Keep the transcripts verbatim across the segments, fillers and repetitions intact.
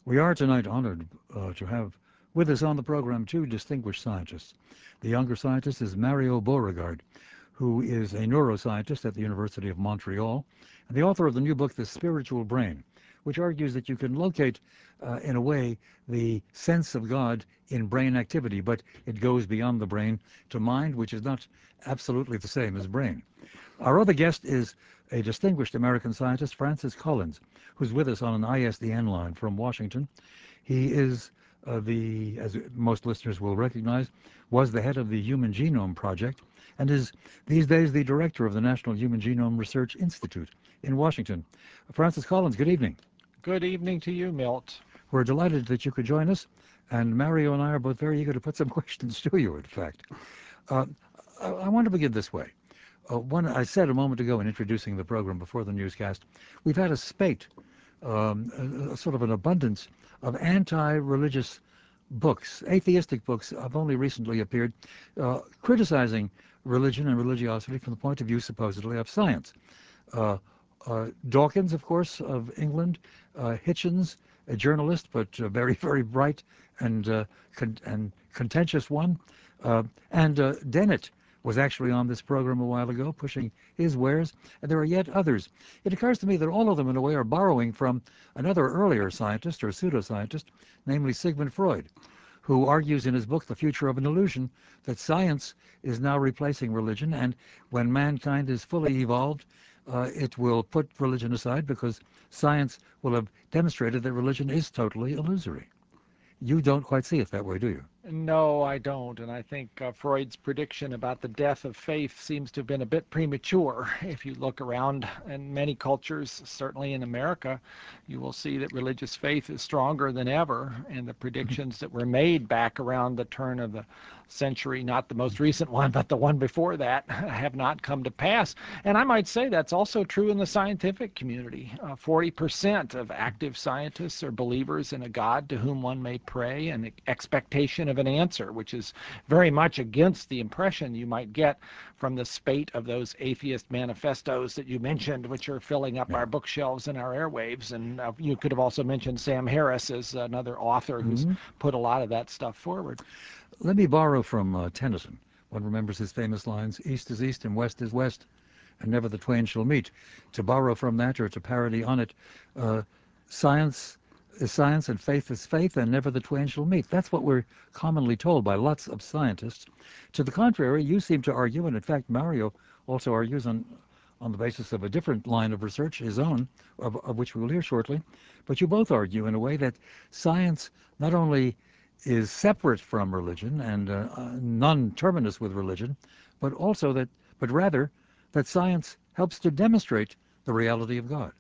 We are tonight honored uh, to have with us on the program two distinguished scientists. The younger scientist is Mario Beauregard, who is a neuroscientist at the University of Montreal and the author of the new book, The Spiritual Brain, which argues that you can locate, uh, in a way, the sense of God in brain activity, but it goes beyond the brain to mind, which is not absolutely the same as brain. Our other guest is a distinguished American scientist, Francis Collins, who's with us on an I S D N line from Washington. He is uh, the, as most listeners will recognize, was the head of the Human Genome Project and is these days the director of the National Human Genome Research Institute in Washington. Francis Collins, good evening. Good evening to you, Milt. We're delighted that you could join us, and Mario and I are both very eager to put some questions to you, in fact. Uh, I, I want to begin this way. Uh, one, I said a moment ago in introducing the program before the newscast, we've had a spate, um, a, a sort of an abundance of anti-religious books, atheistic books have only recently appeared, uh, criticizing religion and religiosity from the point of view, supposedly, of science. Uh, uh, Dawkins, of course, of England, uh, Hitchens, a journalist, but a very, very bright and, uh, con- and contentious one, uh, and uh, Dennett was actually on this program a while ago, pushing his wares, and there are yet others. It occurs to me that all of them, in a way, are borrowing from another earlier scientist or pseudoscientist, namely Sigmund Freud, who argues in his book, The Future of an Illusion, that science is now replacing religion, and when mankind is fully evolved, uh, it will put religion aside because science will have demonstrated that religion is totally illusory. You don't quite see it that way, do you? No, I don't, and I think uh, Freud's prediction about the death of faith seems to have been a bit premature. If you look around in many cultures, certainly in America, you will see that religious faith is stronger than ever, and the predictions that were made back around the turn of the century, not the most recent one, but the one before that, have not come to pass. And I might say that's also true in the scientific community. Uh, forty percent of active scientists are believers in a God to whom one may pray, and expectation of an answer, which is very much against the impression you might get from the spate of those atheist manifestos that you mentioned, which are filling up Yeah. our bookshelves and our airwaves. And uh, you could have also mentioned Sam Harris as another author who's Mm-hmm. put a lot of that stuff forward. Let me borrow from uh, Tennyson. One remembers his famous lines, "East is east and west is west, and never the twain shall meet." To borrow from that or to parody on it, uh, science is science and faith is faith, and never the twain shall meet. That's what we're commonly told by lots of scientists. To the contrary, you seem to argue, and in fact Mario also argues on on the basis of a different line of research, his own, of, of which we will hear shortly, but you both argue in a way that science not only is separate from religion and uh, uh, non-terminus with religion, but also that, but rather that science helps to demonstrate the reality of God.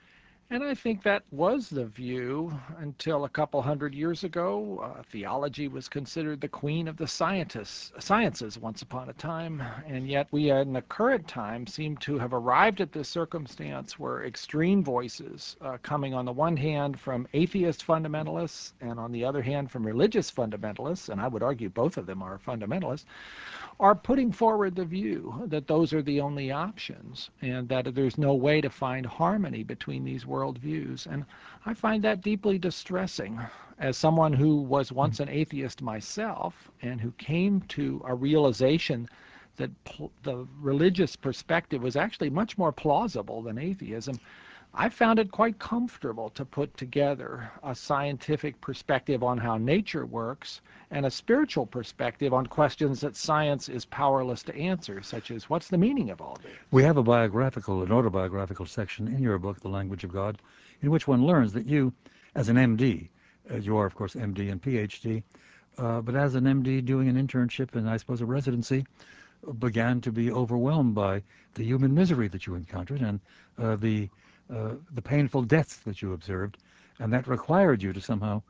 And I think that was the view until a couple hundred years ago. Uh, theology was considered the queen of the scientists, sciences once upon a time, and yet we in the current time seem to have arrived at this circumstance where extreme voices uh, coming on the one hand from atheist fundamentalists and on the other hand from religious fundamentalists, and I would argue both of them are fundamentalists, are putting forward the view that those are the only options and that there's no way to find harmony between these worldviews. And I find that deeply distressing. As someone who was once an atheist myself and who came to a realization that the religious perspective was actually much more plausible than atheism, I found it quite comfortable to put together a scientific perspective on how nature works and a spiritual perspective on questions that science is powerless to answer, such as what's the meaning of all We this? have a biographical, an autobiographical section in your book, The Language of God, in which one learns that you, as an M D, uh, you are, of course, M D and P H D, uh, but as an M D doing an internship and, I suppose, a residency, began to be overwhelmed by the human misery that you encountered and uh, the uh, the painful deaths that you observed, and that required you to somehow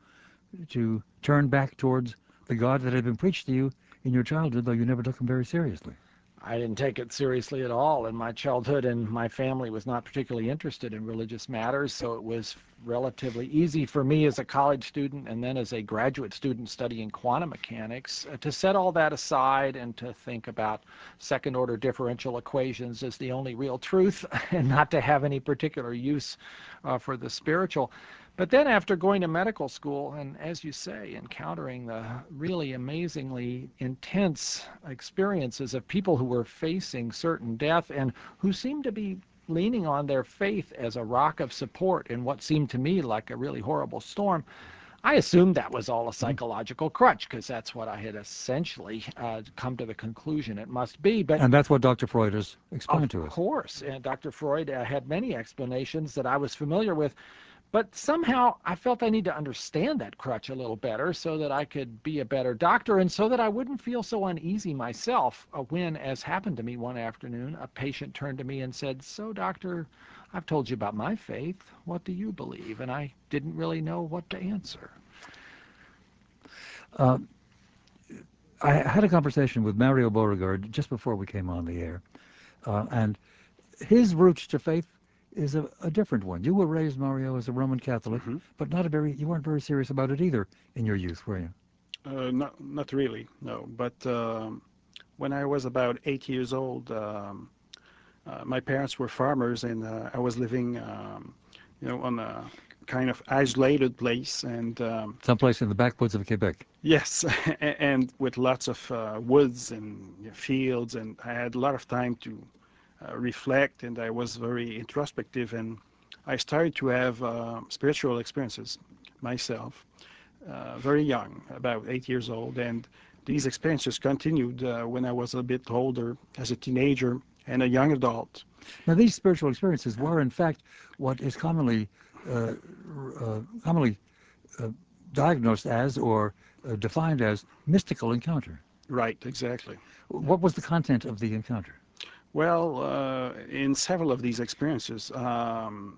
to turn back towards the God that had been preached to you in your childhood, though you never took him very seriously. I didn't take it seriously at all in my childhood, and my family was not particularly interested in religious matters, so it was relatively easy for me as a college student and then as a graduate student studying quantum mechanics uh, to set all that aside and to think about second order differential equations as the only real truth and not to have any particular use uh, for the spiritual. But then after going to medical school and, as you say, encountering the really amazingly intense experiences of people who were facing certain death and who seemed to be leaning on their faith as a rock of support in what seemed to me like a really horrible storm, I assumed that was all a psychological crutch because that's what I had essentially uh, come to the conclusion it must be. But And that's what Doctor Freud has of explained to us. course, and Doctor Freud uh, had many explanations that I was familiar with, but somehow I felt I need to understand that crutch a little better so that I could be a better doctor and so that I wouldn't feel so uneasy myself uh, when, as happened to me one afternoon, a patient turned to me and said, "So, doctor, I've told you about my faith. What do you believe?" And I didn't really know what to answer. Uh, I had a conversation with Mario Beauregard just before we came on the air, uh, and his route to faith is a, a different one. You were raised, Mario, as a Roman Catholic, hmm but not a very. You weren't very serious about it either in your youth, were you? Uh, not not really, no. But um, when I was about eight years old, um, uh, my parents were farmers, and uh, I was living, um, you know, on a kind of isolated place, and um, Someplace in the backwoods of Quebec. yes, and with lots of uh, woods and you know, fields, and I had a lot of time to uh, reflect, and I was very introspective, and I started to have uh, spiritual experiences myself. Uh, very young, about eight years old, and these experiences continued uh, when I was a bit older, as a teenager and a young adult. Now, these spiritual experiences were, in fact, what is commonly uh, uh, commonly uh, diagnosed as or uh, defined as mystical encounter. Right, exactly. Yeah. What was the content of the encounter? Well, uh, in several of these experiences, um,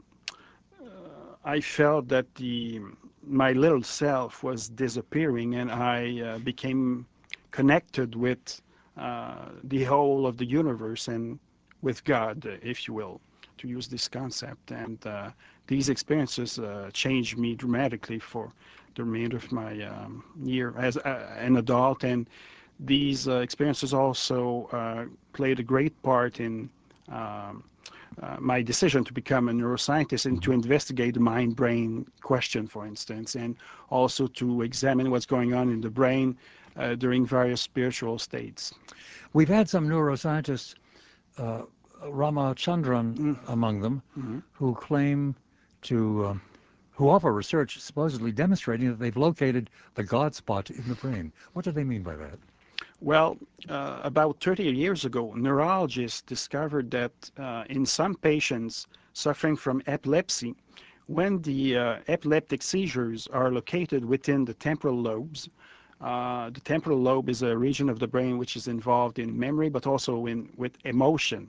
I felt that the my little self was disappearing, and I uh, became connected with uh, the whole of the universe and with God, uh, if you will, to use this concept. And uh, these experiences uh, changed me dramatically for the remainder of my um, year as uh, an adult. And these uh, experiences also uh, played a great part in um, uh, my decision to become a neuroscientist and to investigate the mind-brain question, for instance, and also to examine what's going on in the brain uh, during various spiritual states. We've had some neuroscientists, uh, Ramachandran among them, Mm-hmm. who claim to, um, who offer research supposedly demonstrating that they've located the God spot in the brain. What do they mean by that? Well, uh, about thirty years ago, neurologists discovered that uh, in some patients suffering from epilepsy, when the uh, epileptic seizures are located within the temporal lobes, uh, the temporal lobe is a region of the brain which is involved in memory, but also in with emotion.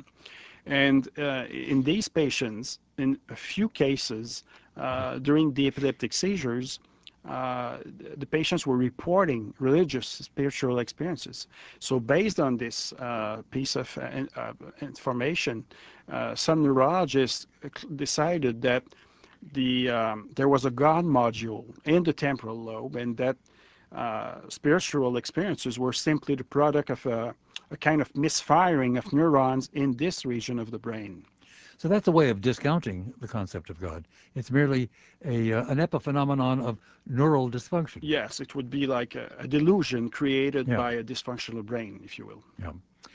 And uh, in these patients, in a few cases, uh, during the epileptic seizures, uh, the patients were reporting religious spiritual experiences. So based on this uh, piece of uh, uh, information, uh, some neurologists decided that the um, there was a God module in the temporal lobe, and that uh, spiritual experiences were simply the product of a, a kind of misfiring of neurons in this region of the brain. So that's a way of discounting the concept of God. It's merely a uh, an epiphenomenon of neural dysfunction. Yes, it would be like a, a delusion created Yeah, by a dysfunctional brain, if you will. yeah.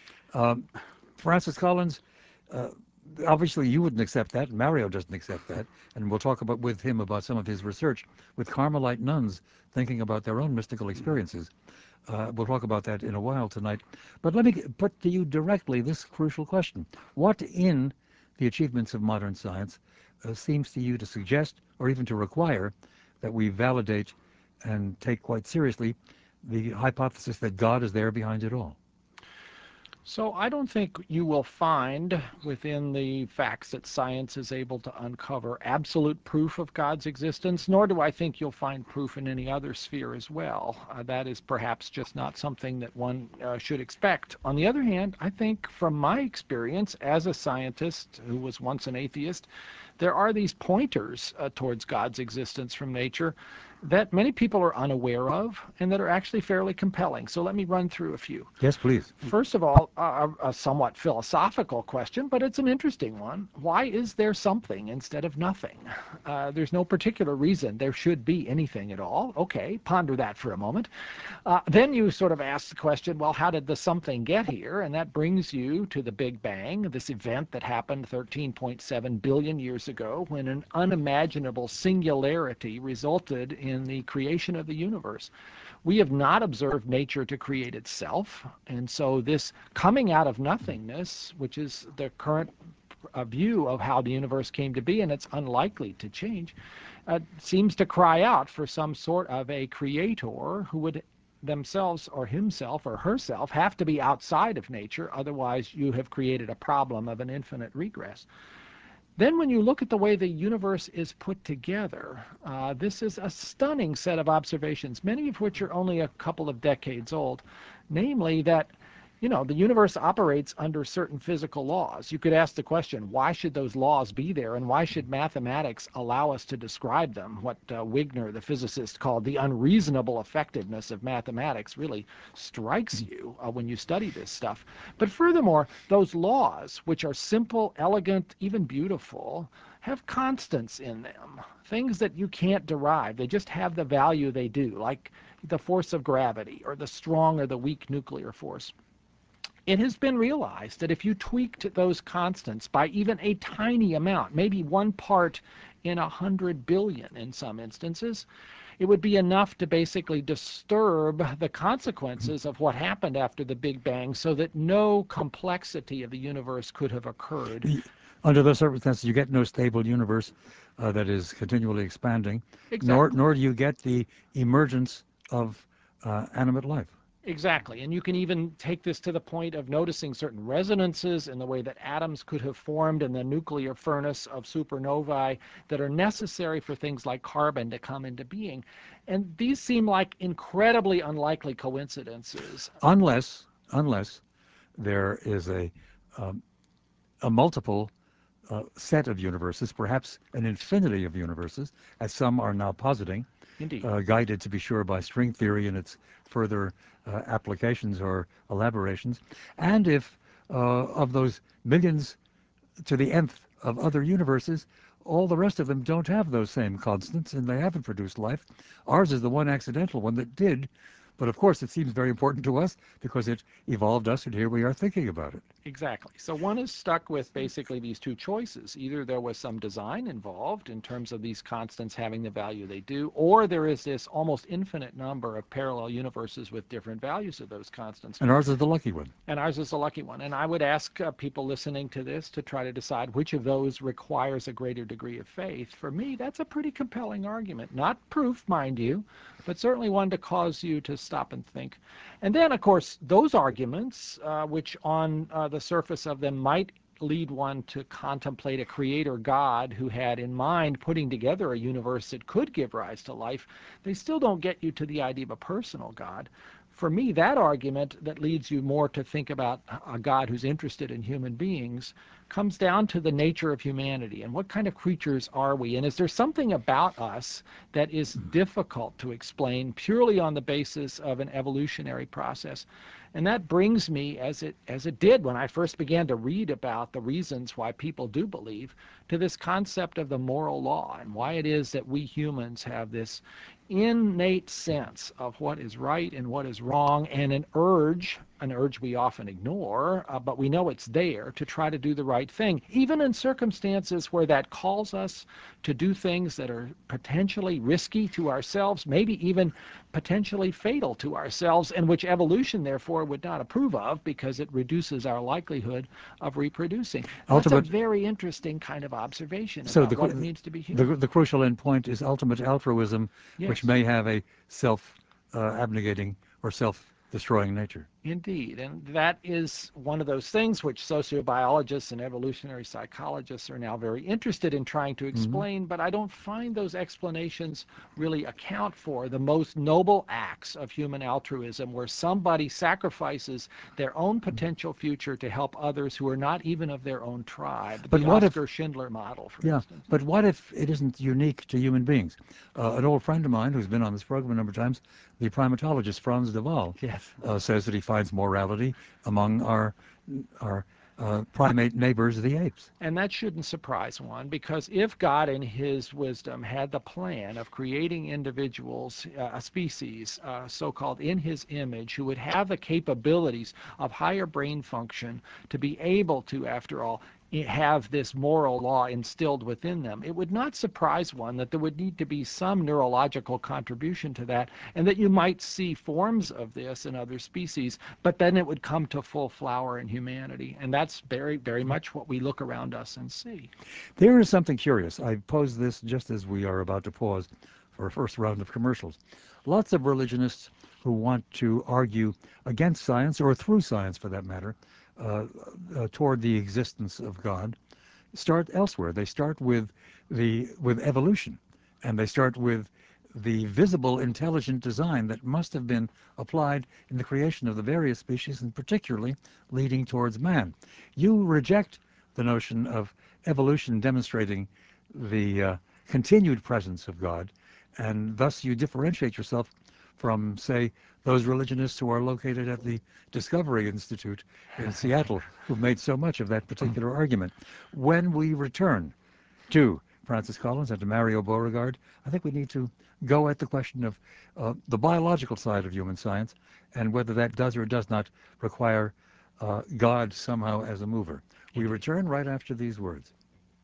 Um, Francis Collins, uh, obviously you wouldn't accept that. Mario doesn't accept that, and we'll talk about with him about some of his research with Carmelite nuns thinking about their own mystical experiences. Uh, we'll talk about that in a while tonight. But let me put to you directly this crucial question: what in the achievements of modern science uh, seems to you to suggest, or even to require, that we validate and take quite seriously the hypothesis that God is there behind it all? So I don't think you will find within the facts that science is able to uncover absolute proof of God's existence, nor do I think you'll find proof in any other sphere as well. Uh, that is perhaps just not something that one uh, should expect. On the other hand, I think from my experience as a scientist who was once an atheist, there are these pointers uh, towards God's existence from nature that many people are unaware of and that are actually fairly compelling. So let me run through a few. Yes, please. First of all, a, a somewhat philosophical question, but it's an interesting one. Why is there something instead of nothing? Uh, there's no particular reason there should be anything at all. Okay, ponder that for a moment. Uh, then you sort of ask the question, well, how did the something get here? And that brings you to the Big Bang, this event that happened thirteen point seven billion years ago when an unimaginable singularity resulted in the creation of the universe. We have not observed nature to create itself, and so this coming out of nothingness, which is the current uh, view of how the universe came to be, and it's unlikely to change, uh, seems to cry out for some sort of a creator who would themselves or himself or herself have to be outside of nature, otherwise you have created a problem of an infinite regress. Then when you look at the way the universe is put together, uh, this is a stunning set of observations, many of which are only a couple of decades old, namely that, you know, the universe operates under certain physical laws. You could ask the question, why should those laws be there, and why should mathematics allow us to describe them? What uh, Wigner, the physicist, called the unreasonable effectiveness of mathematics really strikes you uh, when you study this stuff. But furthermore, those laws, which are simple, elegant, even beautiful, have constants in them, things that you can't derive. They just have the value they do, like the force of gravity or the strong or the weak nuclear force. It has been realized that if you tweaked those constants by even a tiny amount, maybe one part in a hundred billion in some instances, it would be enough to basically disturb the consequences of what happened after the Big Bang so that no complexity of the universe could have occurred. Under those circumstances, you get no stable universe uh, that is continually expanding, Exactly. nor, nor do you get the emergence of uh, animate life. Exactly. And you can even take this to the point of noticing certain resonances in the way that atoms could have formed in the nuclear furnace of supernovae that are necessary for things like carbon to come into being. And these seem like incredibly unlikely coincidences. Unless, unless there is a, um, a multiple uh, set of universes, perhaps an infinity of universes, as some are now positing, Indeed. Uh, guided to be sure by string theory and its further uh, applications or elaborations. And if uh, of those millions to the nth of other universes, all the rest of them don't have those same constants and they haven't produced life. Ours is the one accidental one that did. But of course, it seems very important to us because it evolved us, and here we are thinking about it. Exactly. So one is stuck with basically these two choices. Either there was some design involved in terms of these constants having the value they do, or there is this almost infinite number of parallel universes with different values of those constants. And ours is the lucky one. And ours is a lucky one. And I would ask uh, people listening to this to try to decide which of those requires a greater degree of faith. For me, that's a pretty compelling argument. Not proof, mind you, but certainly one to cause you to stop and think. And then, of course, those arguments, uh, which on uh, the surface of them might lead one to contemplate a creator God who had in mind putting together a universe that could give rise to life, they still don't get you to the idea of a personal God. For me, that argument that leads you more to think about a God who's interested in human beings comes down to the nature of humanity and what kind of creatures are we, and is there something about us that is difficult to explain purely on the basis of an evolutionary process. And that brings me, as it as it did when I first began to read about the reasons why people do believe, to this concept of the moral law and why it is that we humans have this innate sense of what is right and what is wrong, and an urge, an urge we often ignore, uh, but we know it's there, to try to do the right thing, even in circumstances where that calls us to do things that are potentially risky to ourselves, maybe even potentially fatal to ourselves, and which evolution, therefore, would not approve of because it reduces our likelihood of reproducing. That's Ultimate, a very interesting kind of observation so about the, what it means to be human. the, the crucial end point is ultimate altruism, Yes. which may have a self-abnegating uh, or self-destroying nature. Indeed, and that is one of those things which sociobiologists and evolutionary psychologists are now very interested in trying to Hmm. explain, but I don't find those explanations really account for the most noble acts of human altruism, where somebody sacrifices their own potential future to help others who are not even of their own tribe. But The what if, Oscar Schindler model, for yeah, instance. but what if it isn't unique to human beings? Uh, an old friend of mine who's been on this program a number of times, the primatologist Franz de Waal, Yes. uh, says that he finds morality among our our uh, primate neighbors, the apes. And that shouldn't surprise one, because if God in his wisdom had the plan of creating individuals, uh, a species, uh, so-called in his image, who would have the capabilities of higher brain function to be able to, after all, have this moral law instilled within them, it would not surprise one that there would need to be some neurological contribution to that, and that you might see forms of this in other species, but then it would come to full flower in humanity. And that's very, very much what we look around us and see. There is something curious. I pose this just as we are about to pause for a first round of commercials. Lots of religionists who want to argue against science, or through science for that matter, uh, uh, toward the existence of God, start elsewhere. They start with the with evolution, and they start with the visible intelligent design that must have been applied in the creation of the various species, and particularly leading towards man. You reject the notion of evolution demonstrating the uh, continued presence of God, and thus you differentiate yourself from, say, those religionists who are located at the Discovery Institute in Seattle, who've made so much of that particular argument. When we return to Francis Collins and to Mario Beauregard, I think we need to go at the question of uh, the biological side of human science, and whether that does or does not require uh, God somehow as a mover. We Indeed. return right after these words.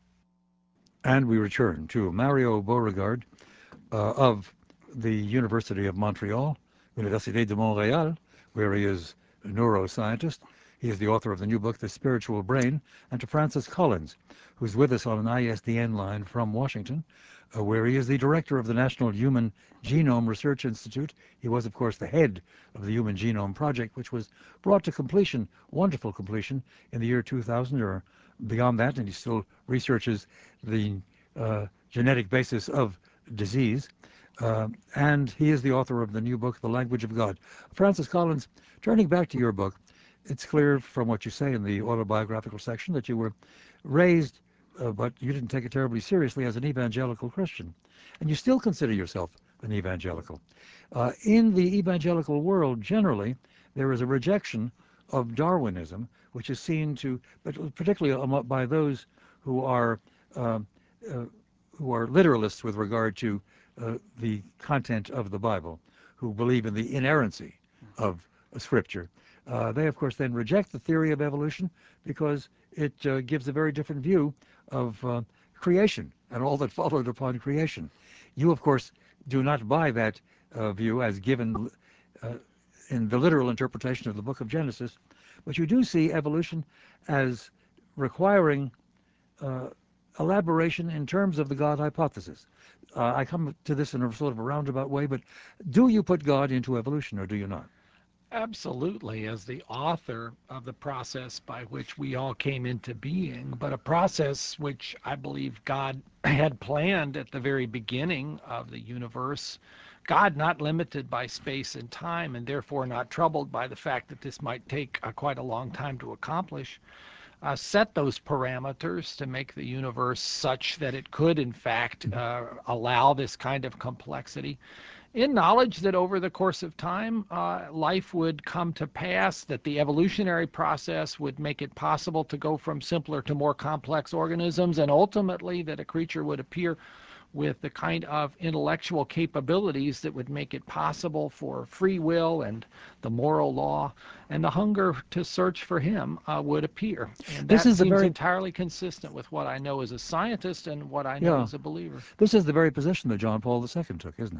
And we return to Mario Beauregard uh, of the University of Montreal, Université de Montréal, where he is a neuroscientist. He is the author of the new book, The Spiritual Brain, and to Francis Collins, who's with us on an I S D N line from Washington, uh, where he is the director of the National Human Genome Research Institute. He was, of course, the head of the Human Genome Project, which was brought to completion, wonderful completion, in the year two thousand or beyond that, and he still researches the uh, genetic basis of disease. Uh, and he is the author of the new book, The Language of God. Francis Collins, turning back to your book, it's clear from what you say in the autobiographical section that you were raised, uh, but you didn't take it terribly seriously, as an evangelical Christian. And you still consider yourself an evangelical. Uh, in the evangelical world, generally, there is a rejection of Darwinism, which is seen to, but particularly by those who are uh, uh, who are literalists with regard to uh, the content of the Bible, who believe in the inerrancy of Scripture. Uh, they, of course, then reject the theory of evolution because it uh, gives a very different view of uh, creation and all that followed upon creation. You, of course, do not buy that uh, view as given uh, in the literal interpretation of the book of Genesis, but you do see evolution as requiring uh, elaboration in terms of the God hypothesis. Uh, I come to this in a sort of a roundabout way, but do you put God into evolution, or do you not? Absolutely, as the author of the process by which we all came into being, but a process which I believe God had planned at the very beginning of the universe. God, not limited by space and time, and therefore not troubled by the fact that this might take uh, quite a long time to accomplish, uh, set those parameters to make the universe such that it could, in fact, uh, allow this kind of complexity, in knowledge that over the course of time, uh, life would come to pass, that the evolutionary process would make it possible to go from simpler to more complex organisms, and ultimately that a creature would appear with the kind of intellectual capabilities that would make it possible for free will and the moral law, and the hunger to search for him uh, would appear. And This that is the seems very, entirely consistent with what I know as a scientist and what I know yeah, as a believer. this is the very position that John Paul the Second took, isn't it?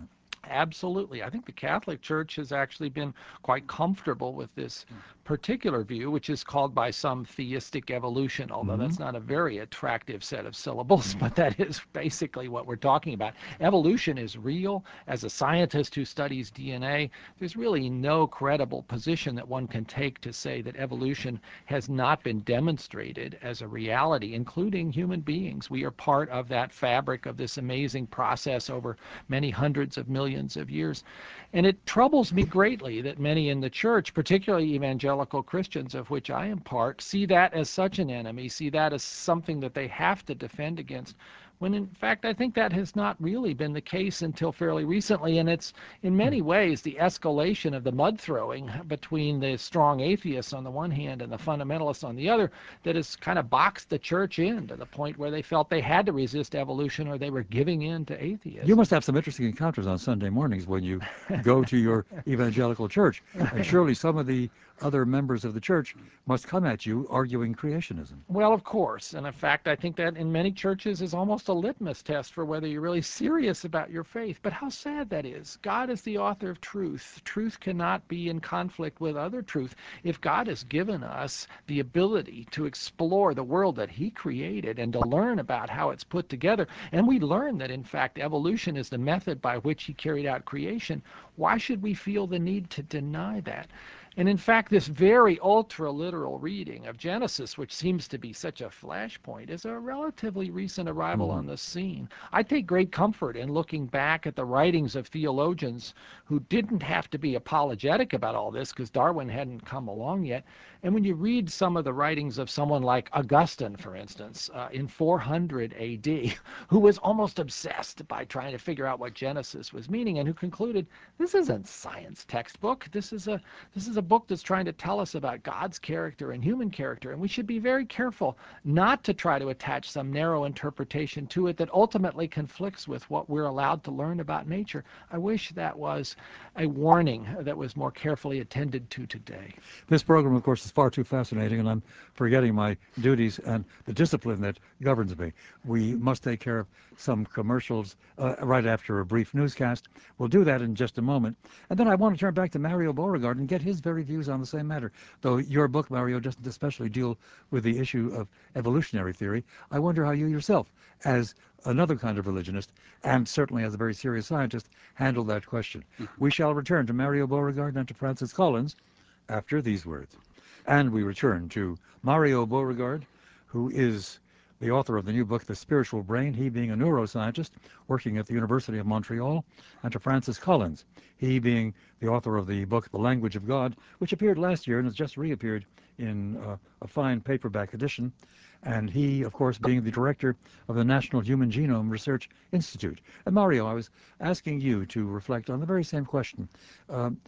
Absolutely. I think the Catholic Church has actually been quite comfortable with this particular view, which is called by some theistic evolution, although Mm-hmm. that's not a very attractive set of syllables, but that is basically what we're talking about. Evolution is real. As a scientist who studies D N A, there's really no credible position that one can take to say that evolution has not been demonstrated as a reality, including human beings. We are part of that fabric of this amazing process over many hundreds of millions of years. And it troubles me greatly that many in the church, particularly evangelical Christians, of which I am part, see that as such an enemy, see that as something that they have to defend against, when in fact I think that has not really been the case until fairly recently. And it's in many ways the escalation of the mud throwing between the strong atheists on the one hand and the fundamentalists on the other that has kind of boxed the church in to the point where they felt they had to resist evolution or they were giving in to atheism. You must have some interesting encounters on Sunday mornings when you go to your evangelical church. And surely some of the other members of the church must come at you arguing creationism. Well, of course. And in fact, I think that in many churches is almost a litmus test for whether you're really serious about your faith. But how sad that is. God is the author of truth. Truth cannot be in conflict with other truth. If God has given us the ability to explore the world that he created and to learn about how it's put together, and we learn that in fact evolution is the method by which he carried out creation, why should we feel the need to deny that? And in fact, this very ultra-literal reading of Genesis, which seems to be such a flashpoint, is a relatively recent arrival Mm-hmm. on the scene. I take great comfort in looking back at the writings of theologians who didn't have to be apologetic about all this because Darwin hadn't come along yet. And when you read some of the writings of someone like Augustine, for instance, uh, in four hundred A D, who was almost obsessed by trying to figure out what Genesis was meaning and who concluded, this isn't science textbook. This is a this is a book that's trying to tell us about God's character and human character, and we should be very careful not to try to attach some narrow interpretation to it that ultimately conflicts with what we're allowed to learn about nature. I wish that was a warning that was more carefully attended to today. This program, of course, is far too fascinating, and I'm forgetting my duties and the discipline that governs me. We must take care of some commercials uh, right after a brief newscast. We'll do that in just a moment. And then I want to turn back to Mario Beauregard and get his very views on the same matter. Though your book, Mario, doesn't especially deal with the issue of evolutionary theory, I wonder how you yourself, as another kind of religionist, and certainly as a very serious scientist, handle that question. We shall return to Mario Beauregard and to Francis Collins after these words. And we return to Mario Beauregard, who is the author of the new book, The Spiritual Brain, he being a neuroscientist working at the University of Montreal, and to Francis Collins, he being the author of the book, The Language of God, which appeared last year and has just reappeared in uh, a fine paperback edition. And he, of course, being the director of the National Human Genome Research Institute. And Mario, I was asking you to reflect on the very same question. Um,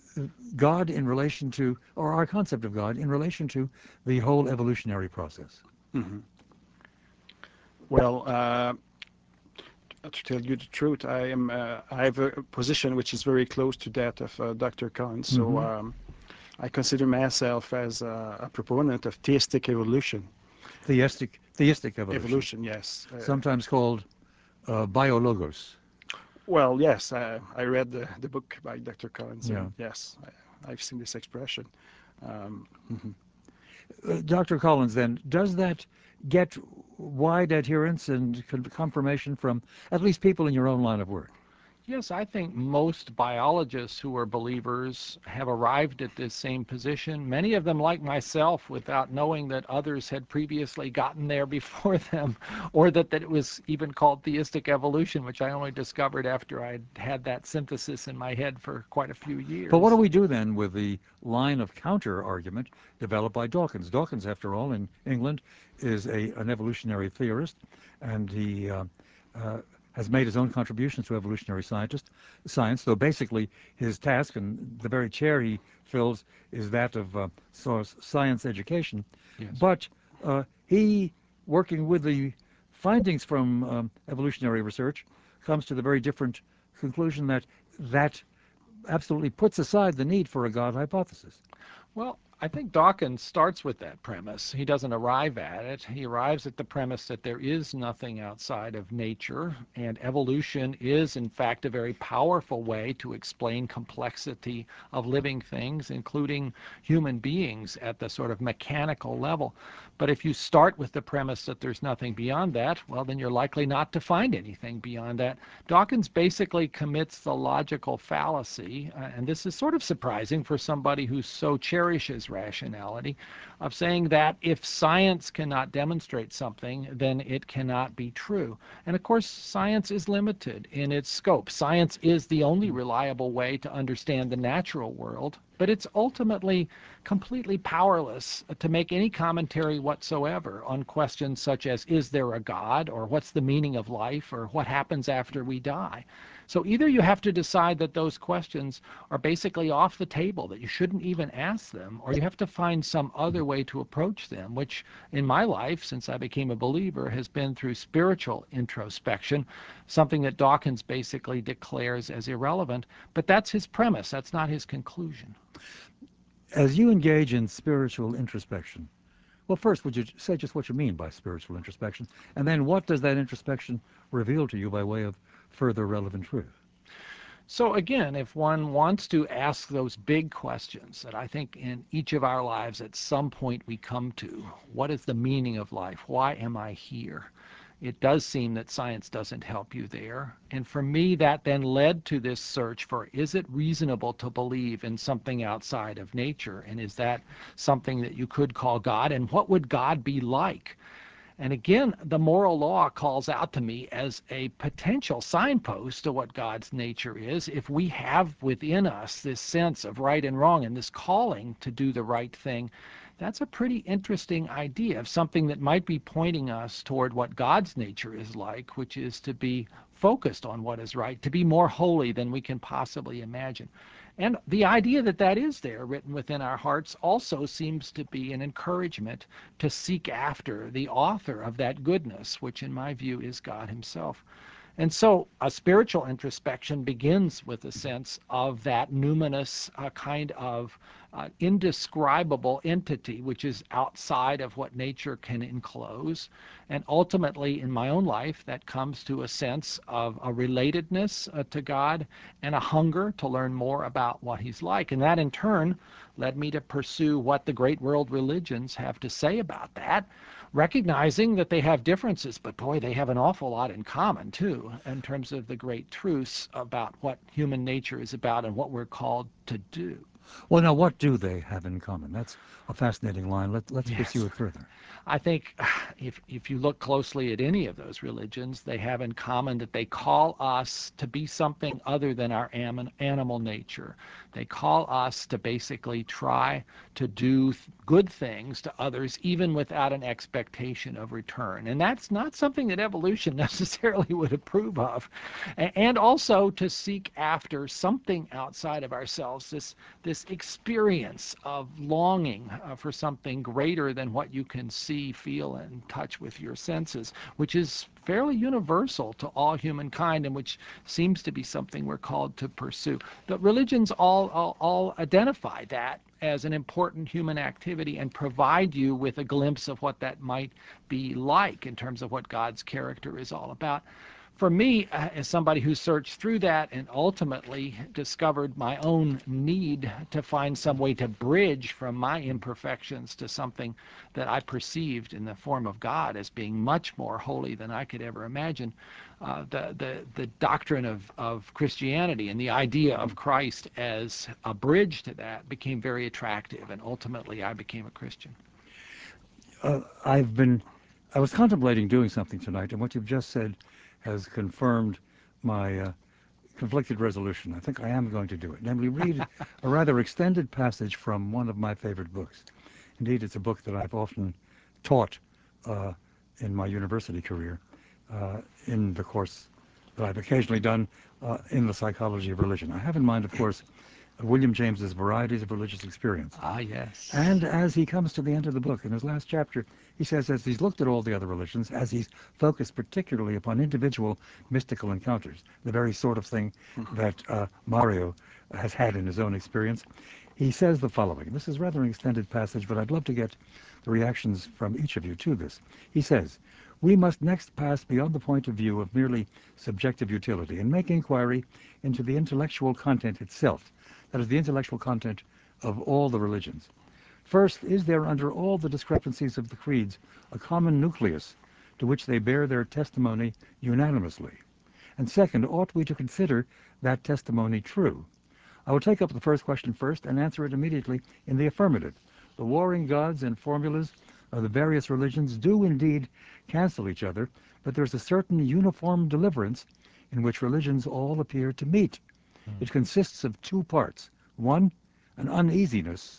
God in relation to, or our concept of God in relation to the whole evolutionary process. Mm-hmm. Well, uh, to tell you the truth, I am uh, I have a position which is very close to that of uh, Doctor Collins. So Mm-hmm. um, I consider myself as a, a proponent of theistic evolution. Theistic, theistic evolution, Evolution, yes. Uh, sometimes called uh, biologos. well, yes, I, I read the, the book by Doctor Collins, Yeah. and yes, I, I've seen this expression. Um, mhm. Uh, Doctor Collins, then, does that get wide adherence and con- confirmation from at least people in your own line of work? Yes, I think most biologists who are believers have arrived at this same position, many of them like myself, without knowing that others had previously gotten there before them, or that, that it was even called theistic evolution, which I only discovered after I'd had that synthesis in my head for quite a few years. But what do we do then with the line of counter-argument developed by Dawkins? Dawkins, after all, in England, is a, an evolutionary theorist, and he uh, uh, has made his own contributions to evolutionary scientist, science, though basically his task and the very chair he fills is that of uh, science education. Yes. But uh, he, working with the findings from um, evolutionary research, comes to the very different conclusion that that absolutely puts aside the need for a God hypothesis. Well, I think Dawkins starts with that premise. He doesn't arrive at it. He arrives at the premise that there is nothing outside of nature, and evolution is, in fact, a very powerful way to explain complexity of living things, including human beings at the sort of mechanical level. But if you start with the premise that there's nothing beyond that, well, then you're likely not to find anything beyond that. Dawkins basically commits the logical fallacy, uh, and this is sort of surprising for somebody who so cherishes rationality, of saying that if science cannot demonstrate something, then it cannot be true. And of course, science is limited in its scope. Science is the only reliable way to understand the natural world, but it's ultimately completely powerless to make any commentary whatsoever on questions such as, is there a God, or what's the meaning of life, or what happens after we die? So either you have to decide that those questions are basically off the table, that you shouldn't even ask them, or you have to find some other way to approach them, which in my life, since I became a believer, has been through spiritual introspection, something that Dawkins basically declares as irrelevant. But that's his premise, that's not his conclusion. As you engage in spiritual introspection, well, first, would you say just what you mean by spiritual introspection? And then what does that introspection reveal to you by way of further relevant truth? So again, if one wants to ask those big questions that I think in each of our lives at some point we come to, what is the meaning of life? Why am I here? It does seem that science doesn't help you there. And for me, that then led to this search for, is it reasonable to believe in something outside of nature? And is that something that you could call God? And what would God be like? And again, the moral law calls out to me as a potential signpost to what God's nature is. If we have within us this sense of right and wrong and this calling to do the right thing, that's a pretty interesting idea of something that might be pointing us toward what God's nature is like, which is to be focused on what is right, to be more holy than we can possibly imagine. And the idea that that is there written within our hearts also seems to be an encouragement to seek after the author of that goodness, which in my view is God himself. And so a spiritual introspection begins with a sense of that numinous uh, kind of uh, indescribable entity, which is outside of what nature can enclose. And ultimately, in my own life, that comes to a sense of a relatedness uh, to God and a hunger to learn more about what he's like. And that, in turn, led me to pursue what the great world religions have to say about that, recognizing that they have differences, but boy, they have an awful lot in common, too, in terms of the great truths about what human nature is about and what we're called to do. Well, now, what do they have in common? That's a fascinating line. Let, let's Yes. pursue it further. I think if, if you look closely at any of those religions, they have in common that they call us to be something other than our am- animal nature. They call us to basically try to do th- good things to others, even without an expectation of return. And that's not something that evolution necessarily would approve of. A- and also to seek after something outside of ourselves, this, this experience of longing uh, for something greater than what you can see, feel, and touch with your senses, which is fairly universal to all humankind and which seems to be something we're called to pursue. The religions all, all, all identify that as an important human activity and provide you with a glimpse of what that might be like in terms of what God's character is all about. For me, uh, as somebody who searched through that and ultimately discovered my own need to find some way to bridge from my imperfections to something that I perceived in the form of God as being much more holy than I could ever imagine, uh, the, the, the doctrine of, of Christianity and the idea of Christ as a bridge to that became very attractive, and ultimately I became a Christian. Uh, I've been, I was contemplating doing something tonight, and what you've just said has confirmed my uh, conflicted resolution. I think I am going to do it. Namely, read a rather extended passage from one of my favorite books. Indeed, it's a book that I've often taught uh, in my university career, uh, in the course that I've occasionally done uh, in the psychology of religion. I have in mind, of course, William James's Varieties of Religious Experience. Ah, yes. And as he comes to the end of the book, in his last chapter, he says, as he's looked at all the other religions, as he's focused particularly upon individual mystical encounters, the very sort of thing that uh, Mario has had in his own experience, He says the following. This is rather an extended passage, but I'd love to get the reactions from each of you to this. He says, we must next pass beyond the point of view of merely subjective utility and make inquiry into the intellectual content itself, that is, the intellectual content of all the religions. First, is there under all the discrepancies of the creeds a common nucleus to which they bear their testimony unanimously? And second, ought we to consider that testimony true? I will take up the first question first and answer it immediately in the affirmative. The warring gods and formulas of the various religions do indeed cancel each other, but there's a certain uniform deliverance in which religions all appear to meet. Mm. It consists of two parts. One, an uneasiness,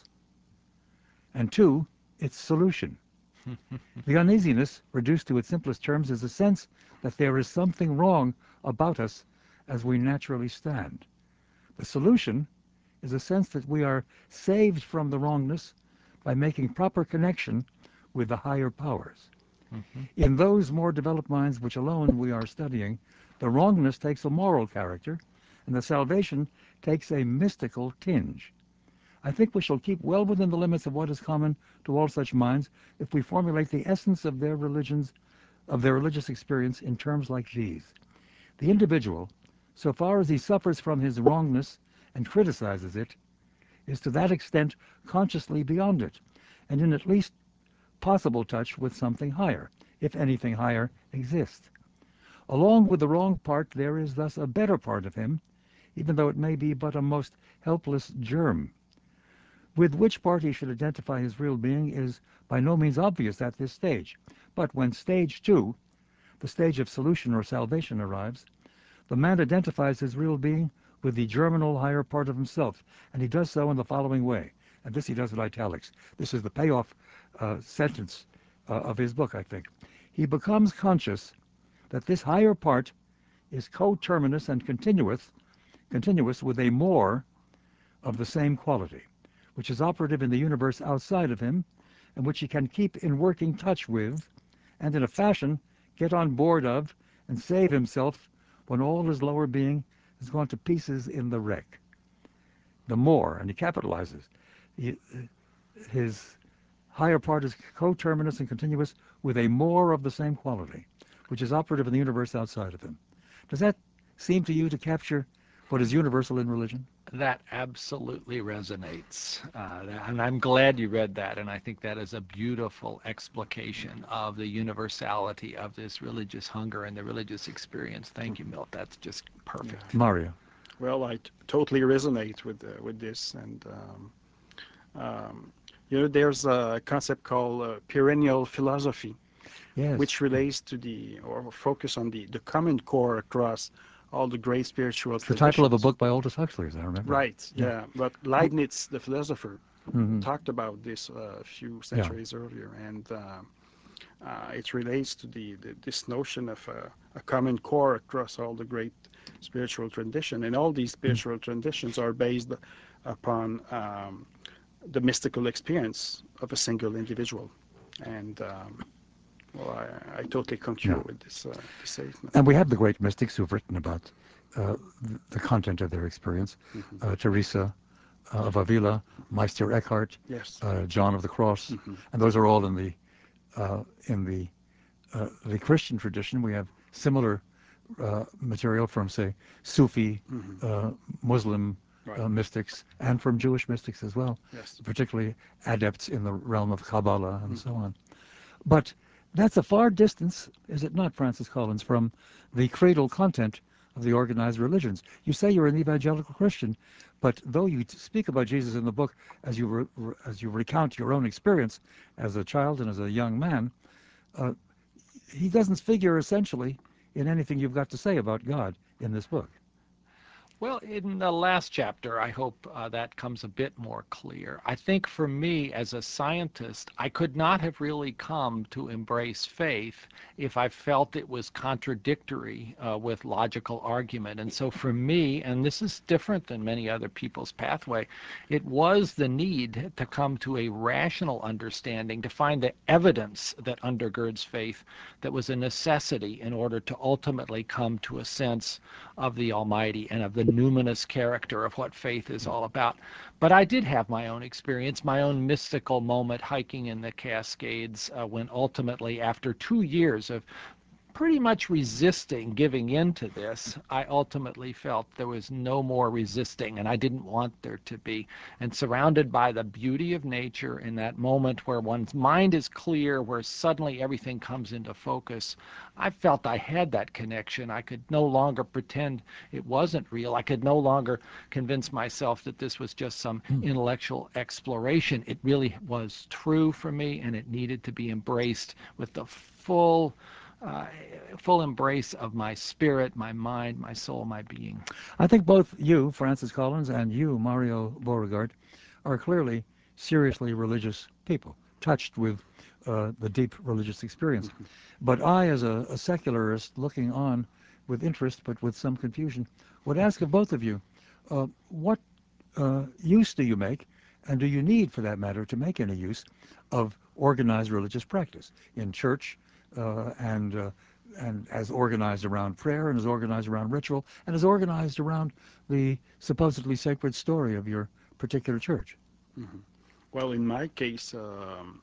and two, its solution. The uneasiness, reduced to its simplest terms, is a sense that there is something wrong about us as we naturally stand. The solution is a sense that we are saved from the wrongness by making proper connection with the higher powers. Mm-hmm. In those more developed minds which alone we are studying, the wrongness takes a moral character, and the salvation takes a mystical tinge. I think we shall keep well within the limits of what is common to all such minds if we formulate the essence of their religions, of their religious experience in terms like these. The individual, so far as he suffers from his wrongness and criticizes it, is to that extent consciously beyond it, and in at least possible touch with something higher, if anything higher exists. Along with the wrong part, there is thus a better part of him, even though it may be but a most helpless germ. With which part he should identify his real being is by no means obvious at this stage, but when stage two, the stage of solution or salvation, arrives, the man identifies his real being with the germinal higher part of himself, and he does so in the following way. And this he does in italics. This is the payoff uh, sentence uh, of his book, I think. He becomes conscious that this higher part is coterminous and continuous, continuous with a more of the same quality, which is operative in the universe outside of him, and which he can keep in working touch with, and in a fashion get on board of and save himself when all his lower being has gone to pieces in the wreck. The more, and he capitalizes, he, his higher part is coterminous and continuous with a more of the same quality, which is operative in the universe outside of him. Does that seem to you to capture what is universal in religion? That absolutely resonates. Uh, and I'm glad you read that. And I think that is a beautiful explication of the universality of this religious hunger and the religious experience. Thank you, Milt. That's just perfect. Yeah. Mario. Well, I t- totally resonate with uh, with this. And, um, um, you know, there's a concept called uh, perennial philosophy, yes. which relates to the, or focus on the, the common core across all the great spiritual It's the traditions. title of a book by Aldous Huxley, as I remember. Right, yeah. yeah. But Leibniz, the philosopher, mm-hmm. talked about this uh, a few centuries yeah. earlier, and uh, uh, it relates to the, the this notion of uh, a common core across all the great spiritual tradition. And all these spiritual mm-hmm. traditions are based upon um, the mystical experience of a single individual. And um, well, I, I totally concur yeah. with this, uh, this statement. And we have the great mystics who've written about uh, the content of their experience. Mm-hmm. Uh, Teresa uh, of Avila, Meister Eckhart, yes. uh, John of the Cross, mm-hmm. and those are all in the uh, in the uh, the Christian tradition. We have similar uh, material from, say, Sufi, mm-hmm. uh, Muslim right. uh, mystics, and from Jewish mystics as well, yes. particularly adepts in the realm of Kabbalah and mm-hmm. so on. But that's a far distance, is it not, Francis Collins, from the cradle content of the organized religions. You say you're an evangelical Christian, but though you speak about Jesus in the book as you re- as you recount your own experience as a child and as a young man, uh, he doesn't figure essentially in anything you've got to say about God in this book. Well, in the last chapter, I hope uh, that comes a bit more clear. I think for me as a scientist, I could not have really come to embrace faith if I felt it was contradictory uh, with logical argument. And so for me, and this is different than many other people's pathway, it was the need to come to a rational understanding, to find the evidence that undergirds faith that was a necessity in order to ultimately come to a sense of the Almighty and of the numinous character of what faith is all about. But I did have my own experience, my own mystical moment hiking in the Cascades, uh, when ultimately, after two years of pretty much resisting giving in to this, I ultimately felt there was no more resisting, and I didn't want there to be. And surrounded by the beauty of nature in that moment where one's mind is clear, where suddenly everything comes into focus, I felt I had that connection. I could no longer pretend it wasn't real. I could no longer convince myself that this was just some intellectual exploration. It really was true for me, and it needed to be embraced with the full Uh, full embrace of my spirit, my mind, my soul, my being. I think both you, Francis Collins, and you, Mario Beauregard, are clearly seriously religious people, touched with uh, the deep religious experience. Mm-hmm. But I, as a, a secularist looking on with interest but with some confusion, would ask of both of you, uh, what uh, use do you make, and do you need, for that matter, to make any use of organized religious practice in church, uh, and uh, and as organized around prayer, and as organized around ritual, and as organized around the supposedly sacred story of your particular church? Mm-hmm. Well, in my case, um,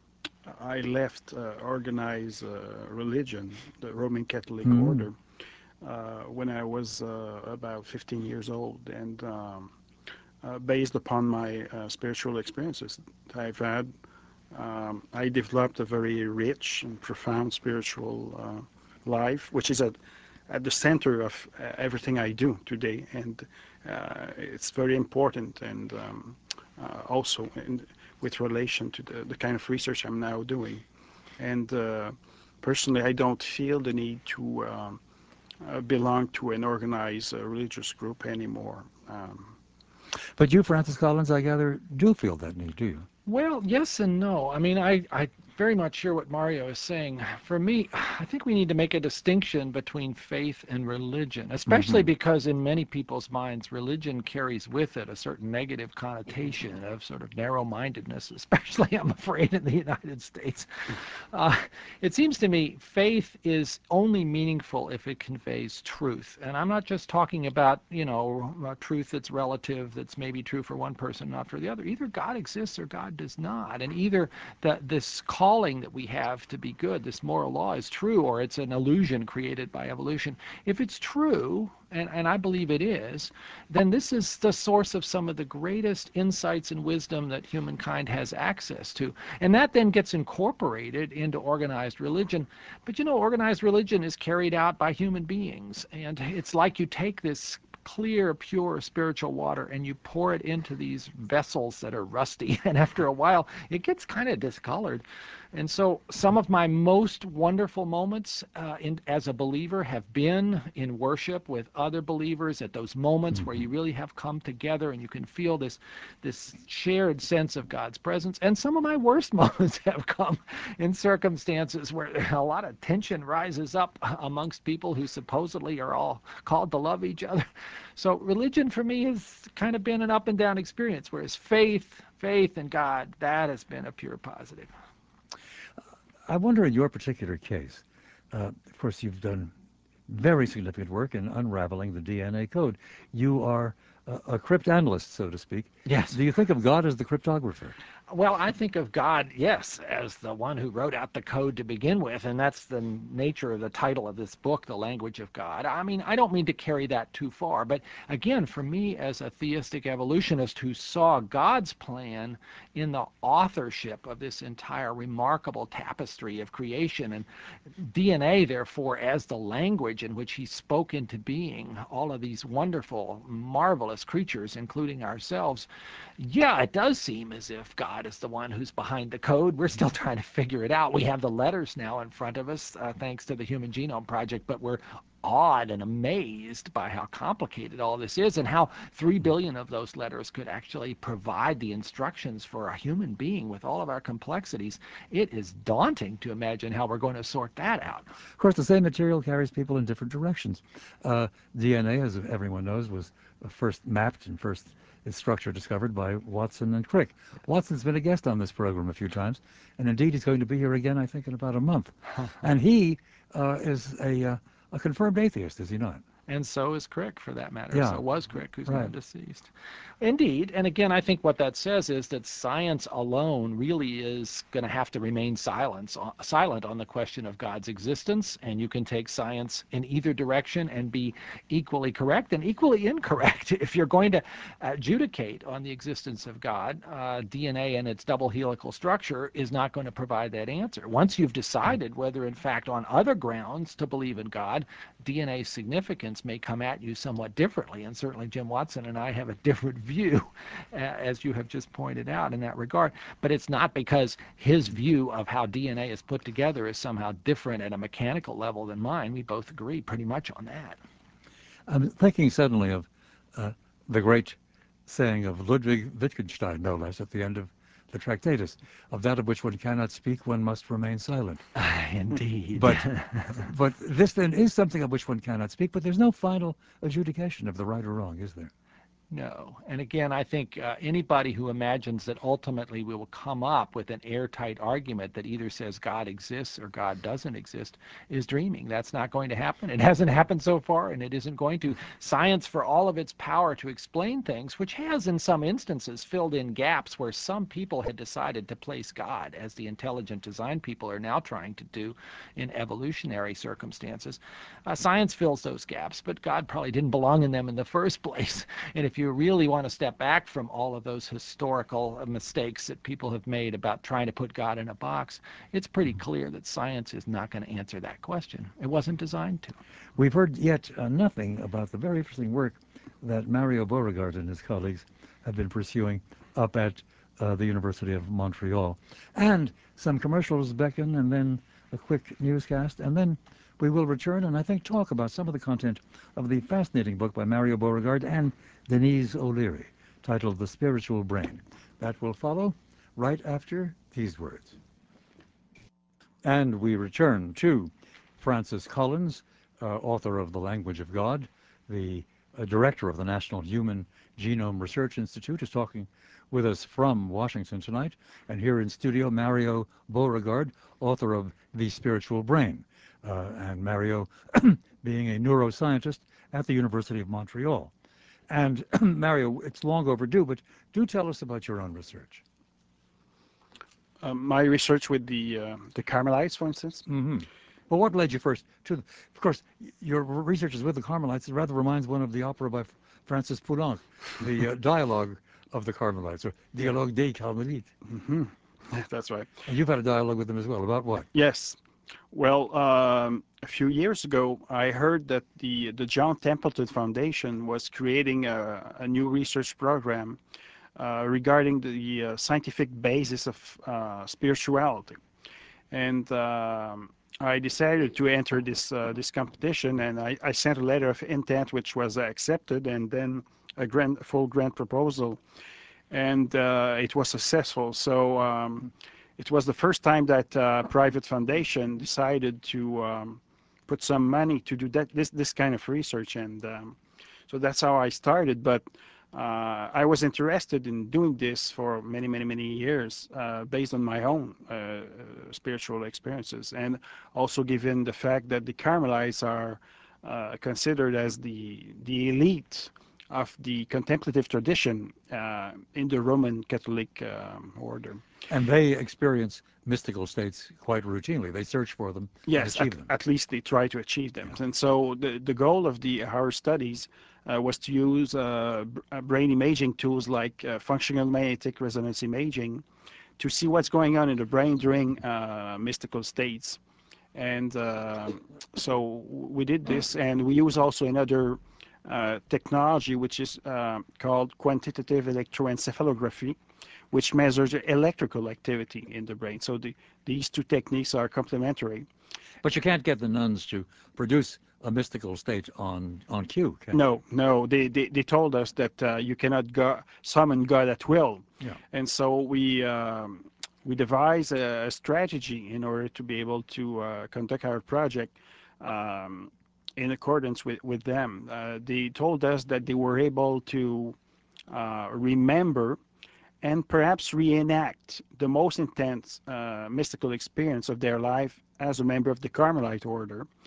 I left uh, organized uh, religion, the Roman Catholic Mm. order, uh, when I was uh, about fifteen years old, and um, uh, based upon my uh, spiritual experiences that I've had, Um, I developed a very rich and profound spiritual uh, life, which is at, at the center of uh, everything I do today, and uh, it's very important, and um, uh, also in, with relation to the, the kind of research I'm now doing. And uh, personally, I don't feel the need to um, uh, belong to an organized uh, religious group anymore. Um, But you, Francis Collins, I gather, do feel that need, do you? Well, yes and no. I mean, I, I very much hear what Mario is saying. For me, I think we need to make a distinction between faith and religion, especially Mm-hmm. because in many people's minds, religion carries with it a certain negative connotation of sort of narrow-mindedness, especially, I'm afraid, in the United States. Uh, it seems to me faith is only meaningful if it conveys truth. And I'm not just talking about, you know, a truth that's relative, that's maybe true for one person, not for the other. Either God exists or God does not. And either that this calling that we have to be good, this moral law, is true, or it's an illusion created by evolution. If it's true, and, and I believe it is, then this is the source of some of the greatest insights and wisdom that humankind has access to. And that then gets incorporated into organized religion. But you know, organized religion is carried out by human beings. And it's like you take this clear, pure spiritual water and you pour it into these vessels that are rusty. And after a while, it gets kind of discolored. And so some of my most wonderful moments uh, in, as a believer have been in worship with other believers, at those moments mm-hmm. where you really have come together and you can feel this, this shared sense of God's presence. And some of my worst moments have come in circumstances where a lot of tension rises up amongst people who supposedly are all called to love each other. So religion for me has kind of been an up and down experience, whereas faith, faith in God, that has been a pure positive. I wonder, in your particular case, uh, of course, you've done very significant work in unraveling the D N A code. You are a, a cryptanalyst, so to speak. Yes. Do you think of God as the cryptographer? Well, I think of God, yes, as the one who wrote out the code to begin with, and that's the nature of the title of this book, The Language of God. I mean, I don't mean to carry that too far, but again, for me as a theistic evolutionist who saw God's plan in the authorship of this entire remarkable tapestry of creation, and D N A, therefore, as the language in which he spoke into being all of these wonderful, marvelous creatures, including ourselves, yeah, it does seem as if God is the one who's behind the code. We're still trying to figure it out. We have the letters now in front of us, uh, thanks to the Human Genome Project, but we're awed and amazed by how complicated all this is and how three billion of those letters could actually provide the instructions for a human being with all of our complexities. It is daunting to imagine how we're going to sort that out. Of course, the same material carries people in different directions. Uh, D N A, as everyone knows, was first mapped and first its structure discovered by Watson and Crick. Watson's been a guest on this program a few times, and indeed he's going to be here again, I think, in about a month. And he uh, is a, uh, a confirmed atheist, is he not? And so is Crick, for that matter. Yeah, So was Crick, who's now right. deceased. Indeed. And again, I think what that says is that science alone really is going to have to remain silence, uh, silent on the question of God's existence. And you can take science in either direction and be equally correct and equally incorrect. If you're going to adjudicate on the existence of God, uh, D N A and its double helical structure is not going to provide that answer. Once you've decided whether, in fact, on other grounds to believe in God, D N A significance may come at you somewhat differently. And certainly Jim Watson and I have a different view, as you have just pointed out in that regard. But it's not because his view of how D N A is put together is somehow different at a mechanical level than mine. We both agree pretty much on that. I'm thinking suddenly of uh, the great saying of Ludwig Wittgenstein, no less, at the end of the Tractatus, of that of which one cannot speak, one must remain silent. Indeed. But, but this then is something of which one cannot speak, but there's no final adjudication of the right or wrong, is there? No. And again, I think uh, anybody who imagines that ultimately we will come up with an airtight argument that either says God exists or God doesn't exist is dreaming. That's not going to happen. It hasn't happened so far, and it isn't going to. Science, for all of its power to explain things, which has in some instances filled in gaps where some people had decided to place God, as the intelligent design people are now trying to do in evolutionary circumstances. Uh, science fills those gaps, but God probably didn't belong in them in the first place. And if you really want to step back from all of those historical mistakes that people have made about trying to put God in a box, it's pretty clear that science is not going to answer that question. It wasn't designed to. We've heard yet uh, nothing about the very interesting work that Mario Beauregard and his colleagues have been pursuing up at uh, the University of Montreal. And some commercials beckon, and then a quick newscast, and then we will return and I think talk about some of the content of the fascinating book by Mario Beauregard and Denise O'Leary, titled The Spiritual Brain. That will follow right after these words. And we return to Francis Collins, uh, author of The Language of God, the uh, director of the National Human Genome Research Institute, is talking with us from Washington tonight. And here in studio, Mario Beauregard, author of The Spiritual Brain, uh, and Mario being a neuroscientist at the University of Montreal. And Mario, it's long overdue, but do tell us about your own research. Uh, my research with the uh, the Carmelites, for instance. Mm-hmm. Well, what led you first to, the, of course, your research is with the Carmelites. It rather reminds one of the opera by Francis Poulenc, the uh, dialogue of the Carmelites, or Dialogue des Carmélites. Mm-hmm. That's right. And you've had a dialogue with them as well. About what? Yes. Well, um, a few years ago, I heard that the the John Templeton Foundation was creating a, a new research program uh, regarding the uh, scientific basis of uh, spirituality, and um, I decided to enter this uh, this competition, and I, I sent a letter of intent, which was accepted, and then a grant, full grant proposal, and uh, it was successful. So. Um, It was the first time that uh, private foundation decided to um, put some money to do that this this kind of research, and um, so that's how I started. But uh, I was interested in doing this for many, many, many years, uh, based on my own uh, spiritual experiences, and also given the fact that the Carmelites are uh, considered as the the elite of the contemplative tradition uh, in the Roman Catholic um, order. And they experience mystical states quite routinely. They search for them and Yes, achieve at, them. at least they try to achieve them. Yeah. And so the, the goal of the our studies uh, was to use uh, brain imaging tools like uh, functional magnetic resonance imaging to see what's going on in the brain during uh, mystical states. And uh, so we did this, and we use also another uh, technology which is uh, called quantitative electroencephalography, which measures electrical activity in the brain. So the, these two techniques are complementary. But you can't get the nuns to produce a mystical state on, on cue, can you? No, no, they, they, they told us that uh, you cannot go, summon God at will. Yeah. And so we, um, we devised a, a strategy in order to be able to uh, conduct our project um, in accordance with, with them. Uh, they told us that they were able to uh, remember and perhaps reenact the most intense uh, mystical experience of their life as a member of the Carmelite order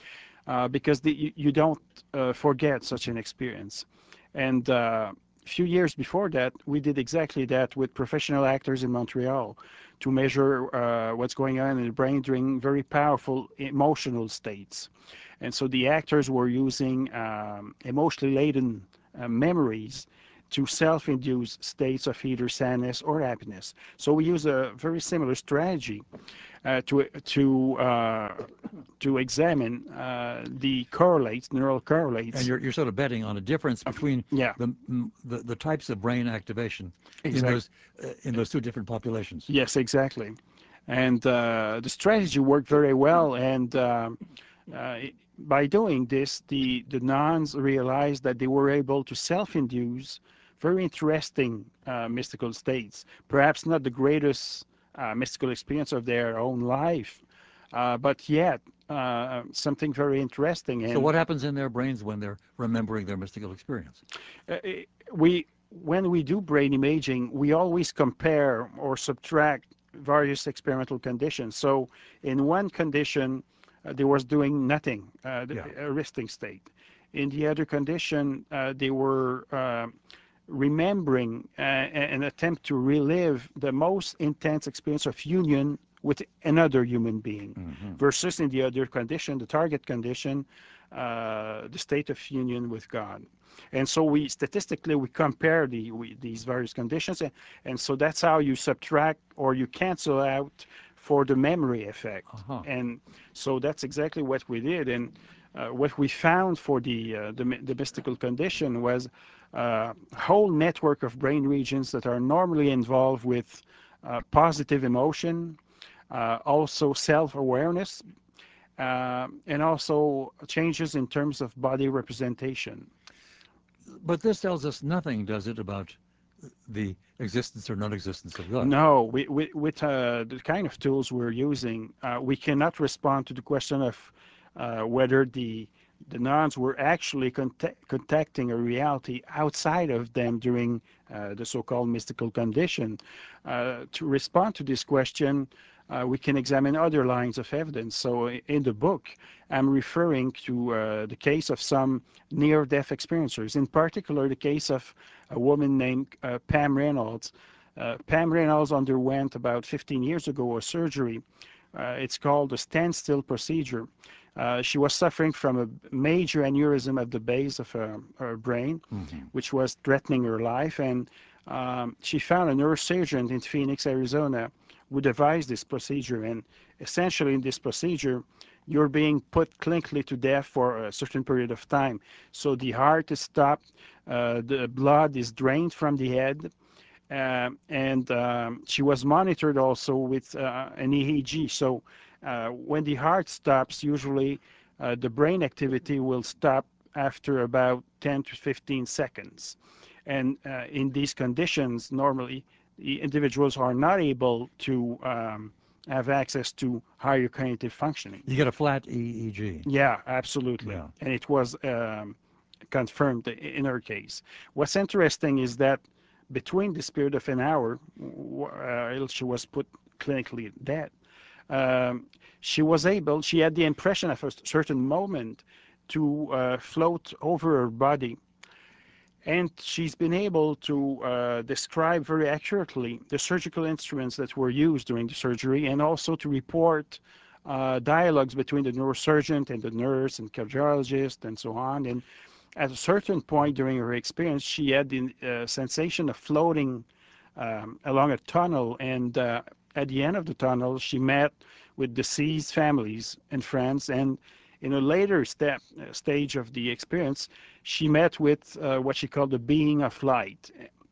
uh, because the, you, you don't uh, forget such an experience. And uh, a few years before that, we did exactly that with professional actors in Montreal to measure uh, what's going on in the brain during very powerful emotional states. And so the actors were using um, emotionally laden uh, memories to self-induce states of either sadness or happiness. So we use a very similar strategy uh, to to uh, to examine uh, the correlates, neural And correlates. you're, you're sort of betting on a difference between Yeah, the, mm, the, the types of brain activation in exactly. those, uh, in those two different populations. Yes, exactly. And uh, the strategy worked very well. And uh, uh, by doing this, the the nuns realized that they were able to self-induce very interesting uh, mystical states. Perhaps not the greatest uh, mystical experience of their own life, uh, but yet uh, something very interesting. So And what happens in their brains when they're remembering their mystical experience? uh, we when we do brain imaging, we always compare or subtract various experimental conditions. So in one condition, uh, they was doing nothing, uh, Yeah. a resting state. In the other condition, uh, they were uh, remembering uh, an attempt to relive the most intense experience of union with another human being, Hmm. versus in the other condition, the target condition, uh, the state of union with God. And so we statistically we compare the we, these various conditions, and, and so that's how you subtract or you cancel out for the memory effect. Uh-huh. And so that's exactly what we did. And uh, what we found for the uh, the, the mystical condition was uh, a whole network of brain regions that are normally involved with uh, positive emotion, uh, also self-awareness, uh, and also changes in terms of body representation. But this tells us nothing, does it, about the existence or non-existence of God? No, we, we, with uh, the kind of tools we're using, uh, we cannot respond to the question of uh, whether the the nuns were actually contact, contacting a reality outside of them during uh, the so-called mystical condition. Uh, to respond to this question, uh, we can examine other lines of evidence. So in the book, I'm referring to uh, the case of some near-death experiencers, in particular the case of a woman named uh, Pam Reynolds. Uh, Pam Reynolds underwent about fifteen years ago a surgery. Uh, it's called the standstill procedure. Uh, she was suffering from a major aneurysm at the base of her, her brain, Hmm. which was threatening her life. And um, she found a neurosurgeon in Phoenix, Arizona, who devised this procedure. And essentially, in this procedure, you're being put clinically to death for a certain period of time. So the heart is stopped, uh, the blood is drained from the head, uh, and um, she was monitored also with uh, an E E G. So uh, when the heart stops, usually uh, the brain activity will stop after about ten to fifteen seconds. And uh, in these conditions, normally the individuals are not able to um, have access to higher cognitive functioning. You get a flat E E G. Yeah, absolutely. Yeah. And it was um, confirmed in her case. What's interesting is that between this period of an hour, uh, she was put clinically dead. Um, she was able, she had the impression at a certain moment to uh, float over her body. And she's been able to uh, describe very accurately the surgical instruments that were used during the surgery, and also to report uh, dialogues between the neurosurgeon and the nurse and cardiologist and so on. And at a certain point during her experience, she had the uh, sensation of floating um, along a tunnel. And uh, at the end of the tunnel, she met with deceased families and friends. And in a later step, uh, stage of the experience, she met with uh, what she called the being of light.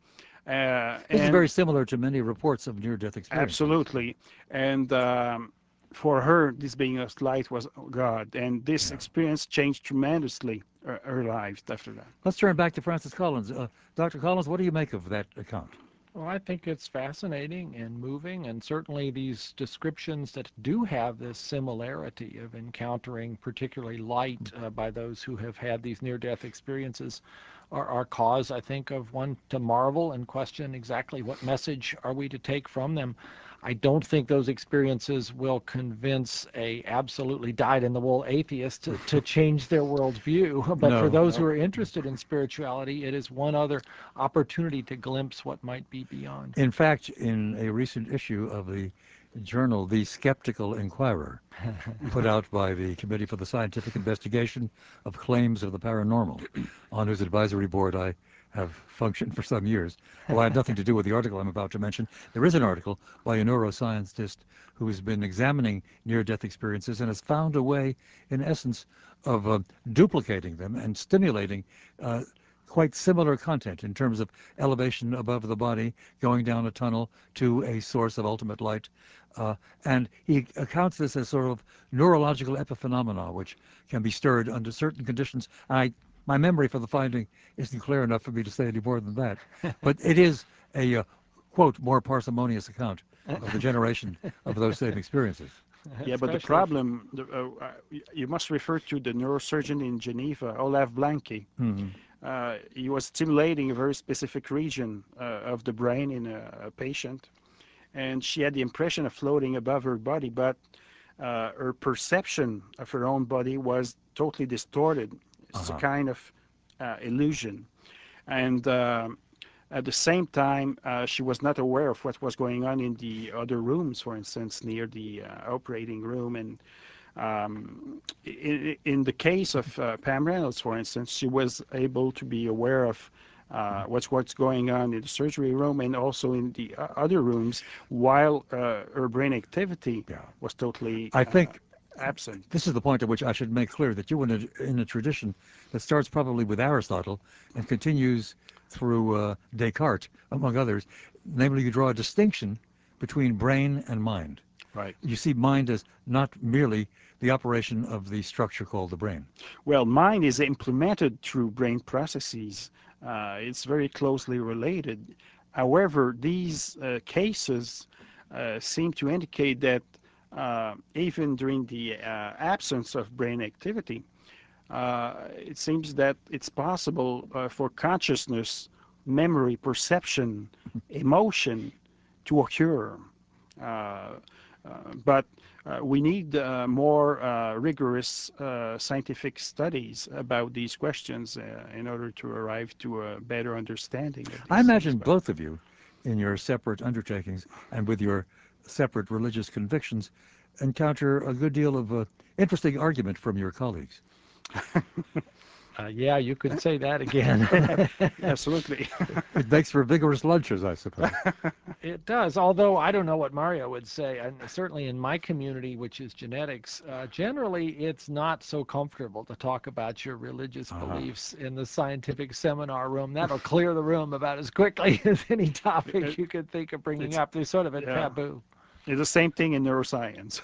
Uh, This is and very similar to many reports of near-death experiences. absolutely. And um, for her, this being of light was God. And this Yeah. experience changed tremendously her, her life after that. Let's turn back to Francis Collins. Uh, Doctor Collins, what do you make of that account? Well, I think it's fascinating and moving, and certainly these descriptions that do have this similarity of encountering particularly light uh, by those who have had these near-death experiences are, are cause, I think, of one to marvel and question exactly what message are we to take from them. I don't think those experiences will convince a absolutely dyed-in-the-wool atheist to, to change their worldview. But for No, those who No. are interested in spirituality, it is one other opportunity to glimpse what might be beyond. in fact, in a recent issue of the journal The Skeptical Inquirer, put out by the Committee for the Scientific Investigation of Claims of the Paranormal, on whose advisory board I have functioned for some years. Well, I had nothing to do with the article I'm about to mention. There is an article by a neuroscientist who has been examining near-death experiences and has found a way, in essence, of uh, duplicating them and stimulating uh, quite similar content in terms of elevation above the body, going down a tunnel to a source of ultimate light. Uh, and he accounts this as sort of neurological epiphenomena, which can be stirred under certain conditions. I, my memory for the finding isn't clear enough for me to say any more than that. But it is a, uh, quote, more parsimonious account of the generation of those same experiences. Yeah, but the Especially if, problem, the, uh, uh, you must refer to the neurosurgeon in Geneva, Olaf Blanke. Mm-hmm. Uh, he was stimulating a very specific region uh, of the brain in a, a patient, and she had the impression of floating above her body, but uh, her perception of her own body was totally distorted. It's a Uh-huh. kind of uh, illusion. And uh, at the same time, uh, she was not aware of what was going on in the other rooms, for instance, near the uh, operating room. And um, in, in the case of uh, Pam Reynolds, for instance, she was able to be aware of uh, what's what's going on in the surgery room and also in the uh, other rooms, while uh, her brain activity Yeah. was totally I uh, think absent. this is the point at which I should make clear that you were in a, in a tradition that starts probably with Aristotle and continues through uh, Descartes, among others. Namely, you draw a distinction between brain and mind. Right. You see mind as not merely the operation of the structure called the brain. Well, mind is implemented through brain processes. Uh, it's very closely related. However, these uh, cases uh, seem to indicate that uh, even during the uh, absence of brain activity, uh, it seems that it's possible uh, for consciousness, memory, perception, emotion to occur. Uh, uh, but uh, we need uh, more uh, rigorous uh, scientific studies about these questions uh, in order to arrive to a better understanding of I these, these imagine questions. both of you, in your separate undertakings and with your separate religious convictions, encounter a good deal of uh, interesting argument from your colleagues. uh, yeah, you could say that again. Absolutely. It makes for vigorous lunches, I suppose. It does, although I don't know what Mario would say. And certainly in my community, which is genetics, uh, generally it's not so comfortable to talk about your religious Uh-huh. beliefs in the scientific seminar room. That'll clear the room about as quickly as any topic It- you could think of bringing it's, up. There's sort of a yeah, taboo. it's the same thing in neuroscience.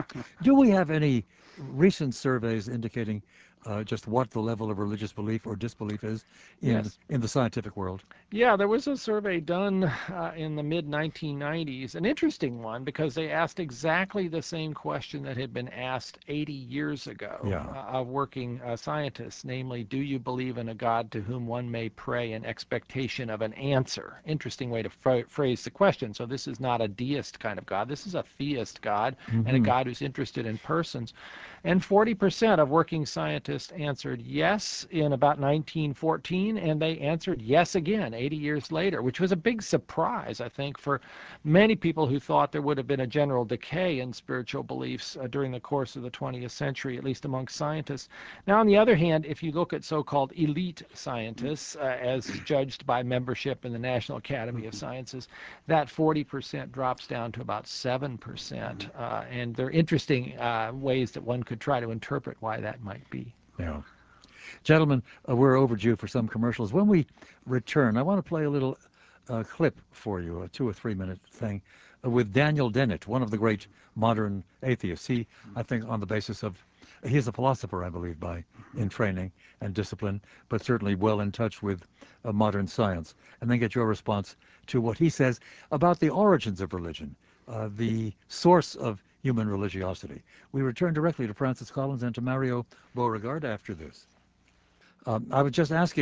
Do we have any recent surveys indicating uh, just what the level of religious belief or disbelief is in Yes. in the scientific world? Yeah, there was a survey done uh, in the mid nineteen nineties, an interesting one because they asked exactly the same question that had been asked eighty years ago Yeah. uh, of working uh, scientists, namely, do you believe in a God to whom one may pray in expectation of an answer? Interesting way to ph- phrase the question. So this is not a deist kind of God. This is a theist God and a Mm-hmm. God who's interested in persons. And forty percent of working scientists answered yes in about nineteen fourteen, and they answered yes again eighty years later, which was a big surprise, I think, for many people who thought there would have been a general decay in spiritual beliefs uh, during the course of the twentieth century, at least among scientists. Now, on the other hand, if you look at so-called elite scientists, uh, as judged by membership in the National Academy of Sciences, that forty percent drops down to about seven percent. Uh, and there are interesting uh, ways that one could try to interpret why that might be. Yeah. Gentlemen, uh, we're overdue for some commercials. When we return, I want to play a little uh, clip for you, a two or three minute thing, uh, with Daniel Dennett, one of the great modern atheists. He, I think, on the basis of, he's a philosopher, I believe, by in training and discipline, but certainly well in touch with uh, modern science. And then get your response to what he says about the origins of religion, uh, the source of human religiosity. We return directly to Francis Collins and to Mario Beauregard after this. Um, I was just asking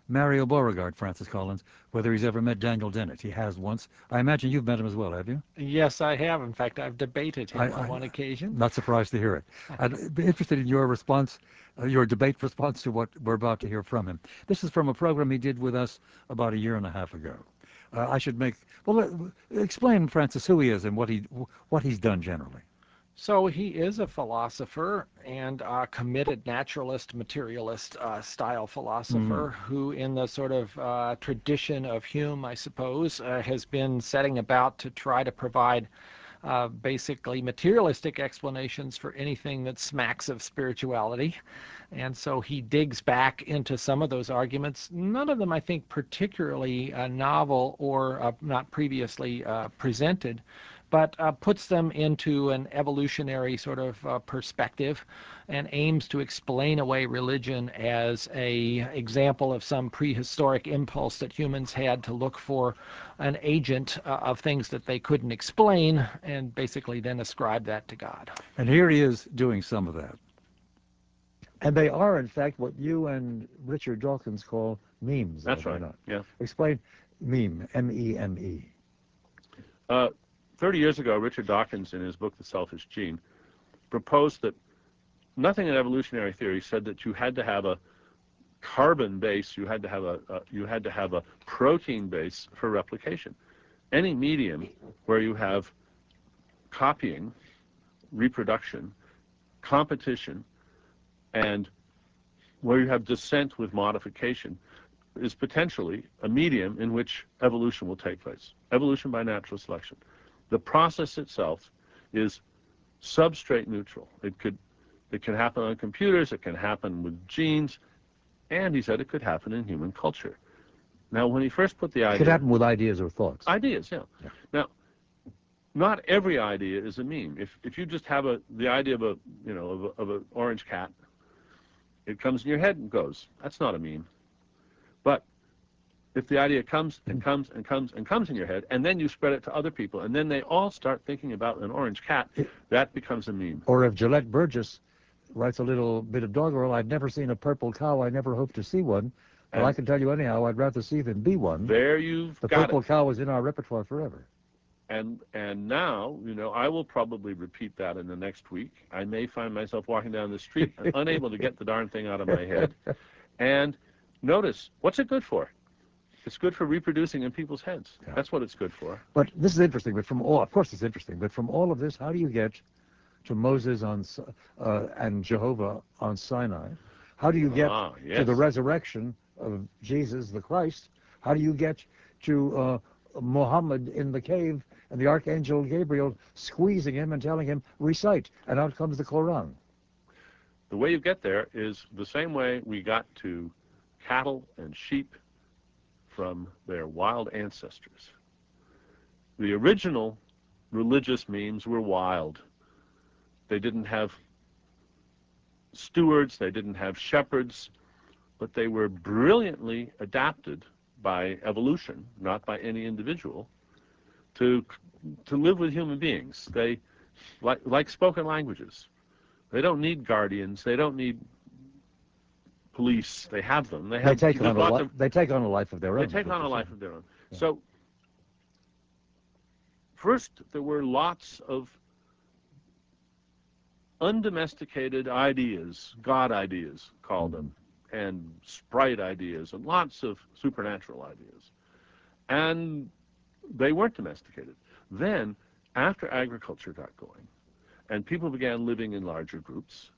Mario Beauregard, Francis Collins, whether he's ever met Daniel Dennett. He has once. I imagine you've met him as well, have you? Yes, I have. In fact, I've debated I, him on I, one occasion. not surprised to hear it. I'd be interested in your response, uh, your debate response to what we're about to hear from him. This is from a program he did with us about a year and a half ago. Uh, I should make, well, uh, explain, Francis, who he is and what he what he's done generally. So he is a philosopher and a committed naturalist, materialist uh, style philosopher Mm. who, in the sort of uh, tradition of Hume, I suppose, uh, has been setting about to try to provide uh, basically materialistic explanations for anything that smacks of spirituality. And so he digs back into some of those arguments, none of them, I think, particularly uh, novel or uh, not previously uh, presented, but uh, puts them into an evolutionary sort of uh, perspective and aims to explain away religion as a example of some prehistoric impulse that humans had to look for an agent uh, of things that they couldn't explain, and basically then ascribe that to God. And here he is doing some of that. And they are, in fact, what you and Richard Dawkins call memes. That's right. Not. Yeah. Explain meme, M E M E. Uh, Thirty years ago, Richard Dawkins, in his book *The Selfish Gene*, proposed that nothing in evolutionary theory said that you had to have a carbon base, you had to have a, a you had to have a protein base for replication. Any medium where you have copying, reproduction, competition, and where you have descent with modification is potentially a medium in which evolution will take place. Evolution by natural selection. The process itself is substrate neutral. It could, it can happen on computers, it can happen with genes, and he said it could happen in human culture. Now, when he first put the idea... It could happen with ideas or thoughts. Ideas, yeah. yeah. Now, not every idea is a meme. If, if you just have a, the idea of a, you know, of, a, of an orange cat, it comes in your head and goes. That's not a meme. But if the idea comes and comes and comes and comes in your head, and then you spread it to other people, and then they all start thinking about an orange cat, that becomes a meme. Or if Gillette Burgess writes a little bit of doggerel, I've never seen a purple cow, I never hope to see one, but and I can tell you anyhow, I'd rather see than be one. There you've the got purple it. cow is in our repertoire forever. And and now, you know, I will probably repeat that in the next week. I may find myself walking down the street unable to get the darn thing out of my head. And notice, what's it good for? It's good for reproducing in people's heads. Yeah. That's what it's good for. But this is interesting. But from all, of course, it's interesting. But from all of this, how do you get to Moses on uh, and Jehovah on Sinai? How do you get ah, yes. to the resurrection of Jesus the Christ? How do you get to uh, Muhammad in the cave and the archangel Gabriel squeezing him and telling him recite, and out comes the Quran? The way you get there is the same way we got to cattle and sheep from their wild ancestors. The original religious memes were wild. They didn't have stewards, they didn't have shepherds, but they were brilliantly adapted by evolution, not by any individual, to to live with human beings. They, like, like spoken languages. They don't need guardians, they don't need police, they have them. They, have, they, take on a li- of, they take on a life of their own. They take on a life of their own. Yeah. So, first, there were lots of undomesticated ideas, God ideas, call them, and sprite ideas, and lots of supernatural ideas. And they weren't domesticated. Then, after agriculture got going, and people began living in larger groups,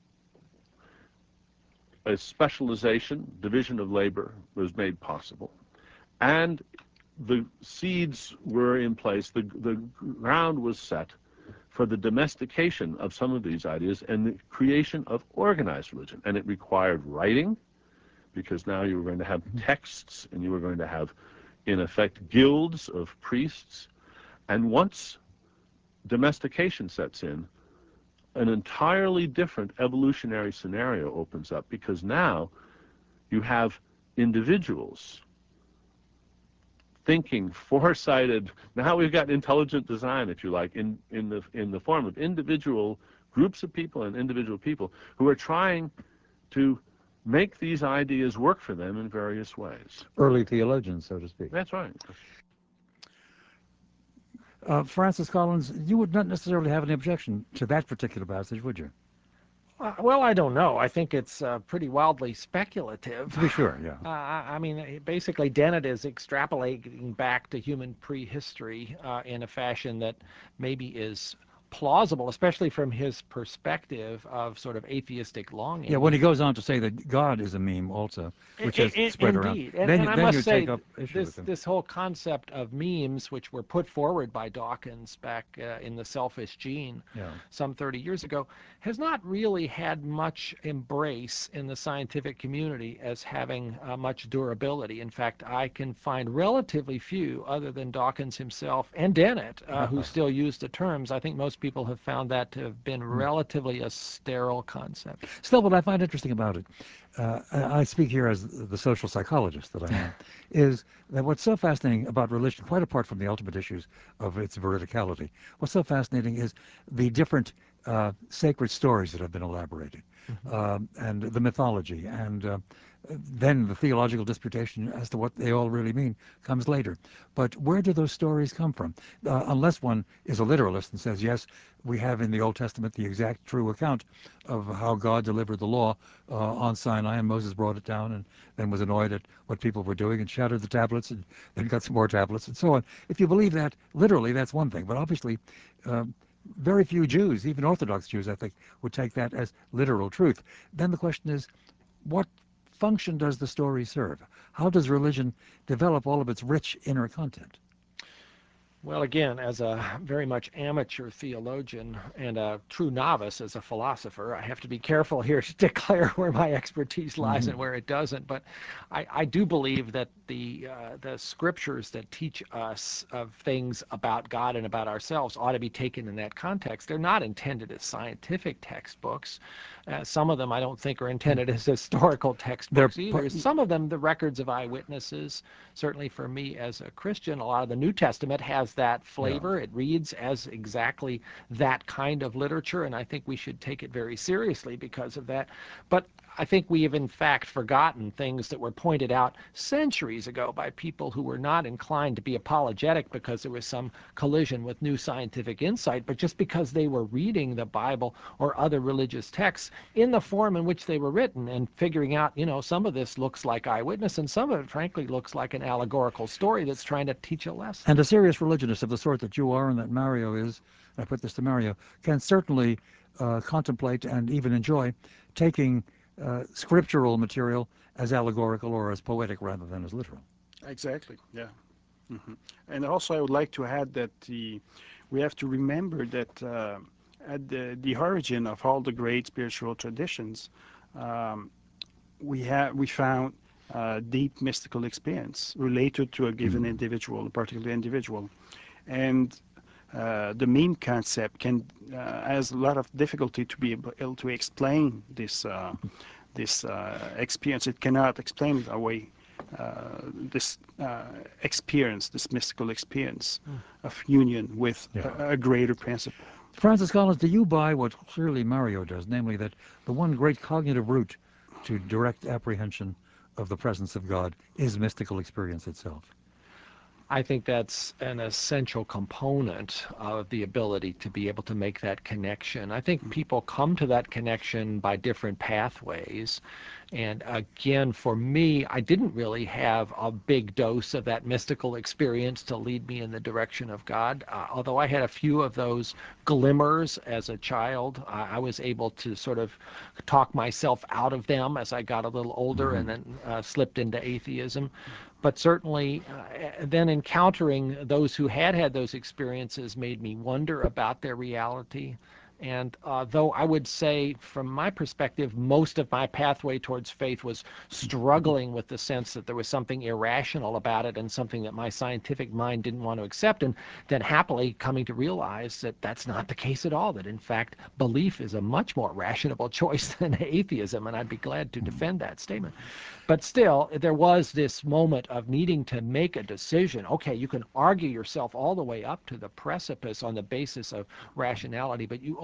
a specialization, division of labor was made possible, and the seeds were in place, the, the ground was set for the domestication of some of these ideas and the creation of organized religion. And it required writing, because now you were going to have texts, and you were going to have, in effect, guilds of priests. And once domestication sets in, an entirely different evolutionary scenario opens up, because now you have individuals thinking, foresighted. Now we've got intelligent design, if you like, in, in, the, in the form of individual groups of people and individual people who are trying to make these ideas work for them in various ways. Early theologians, so to speak. That's right. Uh, Francis Collins, you would not necessarily have any objection to that particular passage, would you? Uh, well, I don't know. I think it's uh, pretty wildly speculative. To be sure, yeah. Uh, I I mean, basically, Dennett is extrapolating back to human prehistory uh, in a fashion that maybe is plausible, especially from his perspective of sort of atheistic longing. Yeah, when he goes on to say that God is a meme also, which I- is I- spread around, Indeed, and, then, and you- I then must you say, take up issue this with him. this whole concept of memes, which were put forward by Dawkins back uh, in The Selfish Gene Yeah. some thirty years ago, has not really had much embrace in the scientific community as having uh, much durability. In fact, I can find relatively few, other than Dawkins himself and Dennett, uh, who still use the terms. I think most people have found that to have been relatively a sterile concept. Still, what I find interesting about it, uh, I I speak here as the social psychologist that I am, is that what's so fascinating about religion, quite apart from the ultimate issues of its veridicality, what's so fascinating is the different uh, sacred stories that have been elaborated, um, and the mythology, and uh, then the theological disputation as to what they all really mean comes later. But where do those stories come from? Uh, unless one is a literalist and says, yes, we have in the Old Testament the exact true account of how God delivered the law uh, on Sinai, and Moses brought it down and then was annoyed at what people were doing and shattered the tablets and then got some more tablets and so on. If you believe that literally, that's one thing. But obviously, um, very few Jews, even Orthodox Jews, I think, would take that as literal truth. Then the question is, what function does the story serve? How does religion develop all of its rich inner content? Well, again, as a very much amateur theologian and a true novice as a philosopher, I have to be careful here to declare where my expertise lies Mm-hmm. and where it doesn't. But I, I do believe that the uh, the scriptures that teach us of things about God and about ourselves ought to be taken in that context. They're not intended as scientific textbooks. Uh, some of them I don't think are intended as historical textbooks They're either. pu- Some of them, the records of eyewitnesses. Certainly for me as a Christian, a lot of the New Testament has that flavor. Yeah. It reads as exactly that kind of literature, and I think we should take it very seriously because of that. But I think we have in fact forgotten things that were pointed out centuries ago by people who were not inclined to be apologetic because there was some collision with new scientific insight, but just because they were reading the Bible or other religious texts in the form in which they were written and figuring out, you know, some of this looks like eyewitness and some of it frankly looks like an allegorical story that's trying to teach a lesson. And a serious religionist of the sort that you are and that Mario is, I put this to Mario, can certainly uh, contemplate and even enjoy taking uh, scriptural material as allegorical or as poetic rather than as literal. Exactly, yeah. hmm And also, I would like to add that the we have to remember that uh, at the, the origin of all the great spiritual traditions, um, we have we found uh, deep mystical experience related to a given individual, a particular individual, and uh, the meme concept can uh, has a lot of difficulty to be able to explain this uh, this uh, experience. It cannot explain it away. Uh, this uh, experience, this mystical experience of union with Yeah. a, a greater principle. Francis Collins, do you buy what clearly Mario does, namely that the one great cognitive route to direct apprehension of the presence of God is mystical experience itself? I think that's an essential component of the ability to be able to make that connection. I think people come to that connection by different pathways. And again, for me, I didn't really have a big dose of that mystical experience to lead me in the direction of God. Uh, although I had a few of those glimmers as a child, uh, I was able to sort of talk myself out of them as I got a little older and then uh, slipped into atheism. But certainly, uh, then encountering those who had had those experiences made me wonder about their reality. And uh, though I would say, from my perspective, most of my pathway towards faith was struggling with the sense that there was something irrational about it and something that my scientific mind didn't want to accept, and then happily coming to realize that that's not the case at all, that in fact belief is a much more rational choice than atheism, and I'd be glad to defend that statement. But still, there was this moment of needing to make a decision. Okay, you can argue yourself all the way up to the precipice on the basis of rationality, but you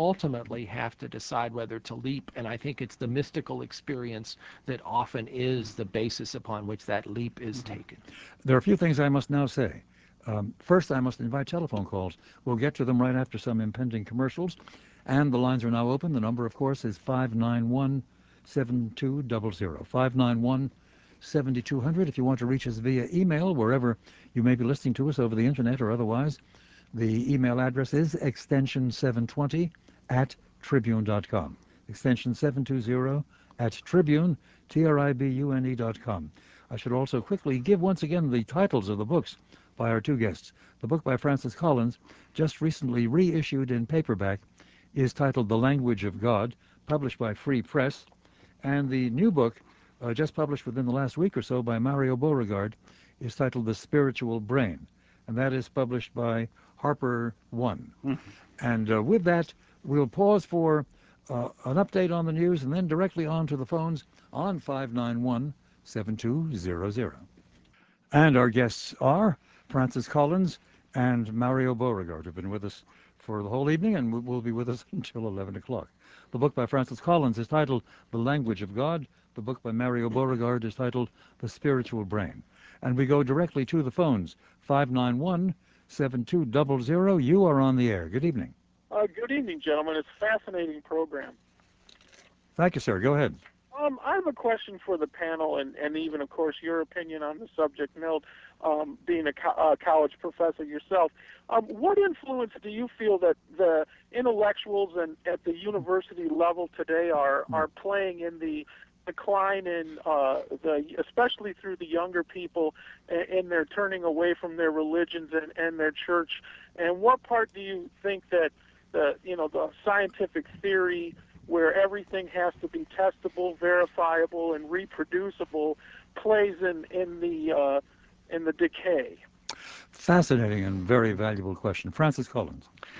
ultimately have to decide whether to leap, and I think it's the mystical experience that often is the basis upon which that leap is taken. There are a few things I must now say. Um, first, I must invite telephone calls. We'll get to them right after some impending commercials. And the lines are now open. The number, of course, is five nine one, seven two zero zero. five nine one, seven two zero zero. If you want to reach us via email, wherever you may be listening to us over the internet or otherwise, the email address is extension seven twenty at tribune dot com. Extension seven two zero at tribune, T R I B U N E dot com. I should also quickly give once again the titles of the books by our two guests. The book by Francis Collins, just recently reissued in paperback, is titled The Language of God, published by Free Press. And the new book, uh, just published within the last week or so by Mario Beauregard, is titled The Spiritual Brain. And that is published by Harper One. Mm-hmm. And uh, with that, we'll pause for uh, an update on the news and then directly on to the phones on five nine one, seven two zero zero. And our guests are Francis Collins and Mario Beauregard, who've been with us for the whole evening and will be with us until eleven o'clock. The book by Francis Collins is titled The Language of God. The book by Mario Beauregard is titled The Spiritual Brain. And we go directly to the phones, five nine one, seven two zero zero. You are on the air. Good evening. Uh, good evening, gentlemen. It's a fascinating program. Thank you, sir. Go ahead. Um, I have a question for the panel, and, and even, of course, your opinion on the subject, Milt, um, being a co- uh, college professor yourself. Um, what influence do you feel that the intellectuals and at the university level today are, are playing in the decline in uh, the, especially through the younger people, and, and their turning away from their religions and, and their church? And what part do you think that the, you know, the scientific theory, where everything has to be testable, verifiable, and reproducible, plays in in the uh, in the decay? Fascinating and very valuable question. Francis Collins.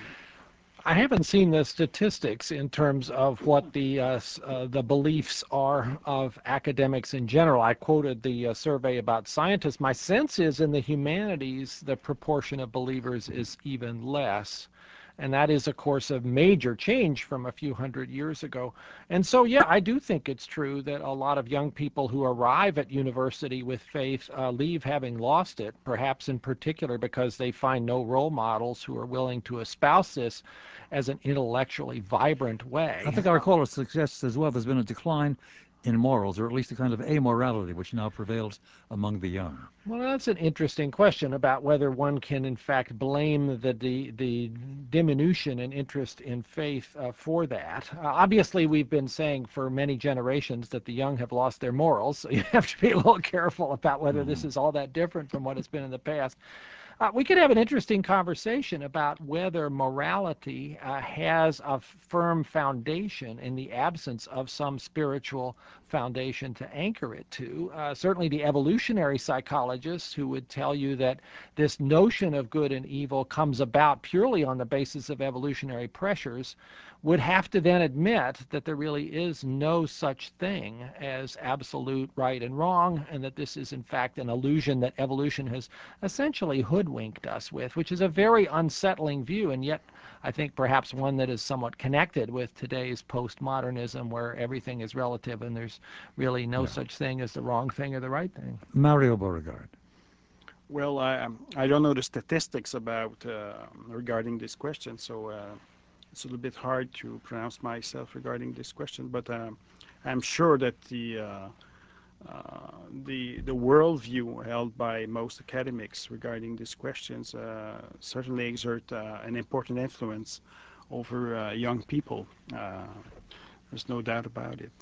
I haven't seen the statistics in terms of what the uh, uh, the beliefs are of academics in general. I quoted the uh, survey about scientists. My sense is in the humanities, the proportion of believers is even less. And that is, of course, a major change from a few hundred years ago. And so, yeah, I do think it's true that a lot of young people who arrive at university with faith uh, leave having lost it, perhaps in particular because they find no role models who are willing to espouse this as an intellectually vibrant way. I think our caller suggests as well there's been a decline in morals, or at least a kind of amorality which now prevails among the young. Well, that's an interesting question about whether one can, in fact, blame the the, the diminution in interest in faith uh, for that. Uh, obviously, we've been saying for many generations that the young have lost their morals, so you have to be a little careful about whether mm-hmm. this is all that different from what it's been in the past. Uh, we could have an interesting conversation about whether morality uh, has a firm foundation in the absence of some spiritual foundation to anchor it to. Uh, certainly the evolutionary psychologists who would tell you that this notion of good and evil comes about purely on the basis of evolutionary pressures would have to then admit that there really is no such thing as absolute right and wrong, and that this is in fact an illusion that evolution has essentially hoodwinked us with, which is a very unsettling view, and yet I think perhaps one that is somewhat connected with today's postmodernism, where everything is relative and there's really no yeah. such thing as the wrong thing or the right thing. Mario Beauregard. Well, I, I don't know the statistics about uh, regarding this question, so uh, it's a little bit hard to pronounce myself regarding this question, but um, I'm sure that the uh, uh, the the worldview held by most academics regarding these questions uh, certainly exert uh, an important influence over uh, young people. Uh, there's no doubt about it.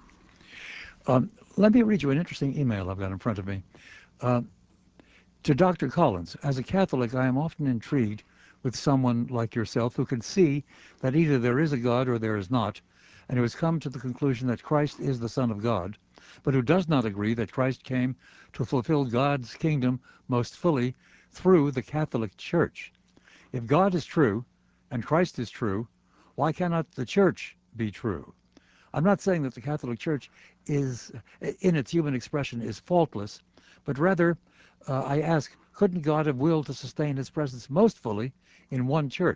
Um, let me read you an interesting email I've got in front of me. Uh, to Doctor Collins, as a Catholic, I am often intrigued with someone like yourself who can see that either there is a God or there is not, and who has come to the conclusion that Christ is the Son of God, but who does not agree that Christ came to fulfill God's kingdom most fully through the Catholic Church. If God is true and Christ is true, why cannot the Church be true? I'm not saying that the Catholic Church is, in its human expression, is faultless, but rather uh, I ask, couldn't God have willed to sustain his presence most fully in one church?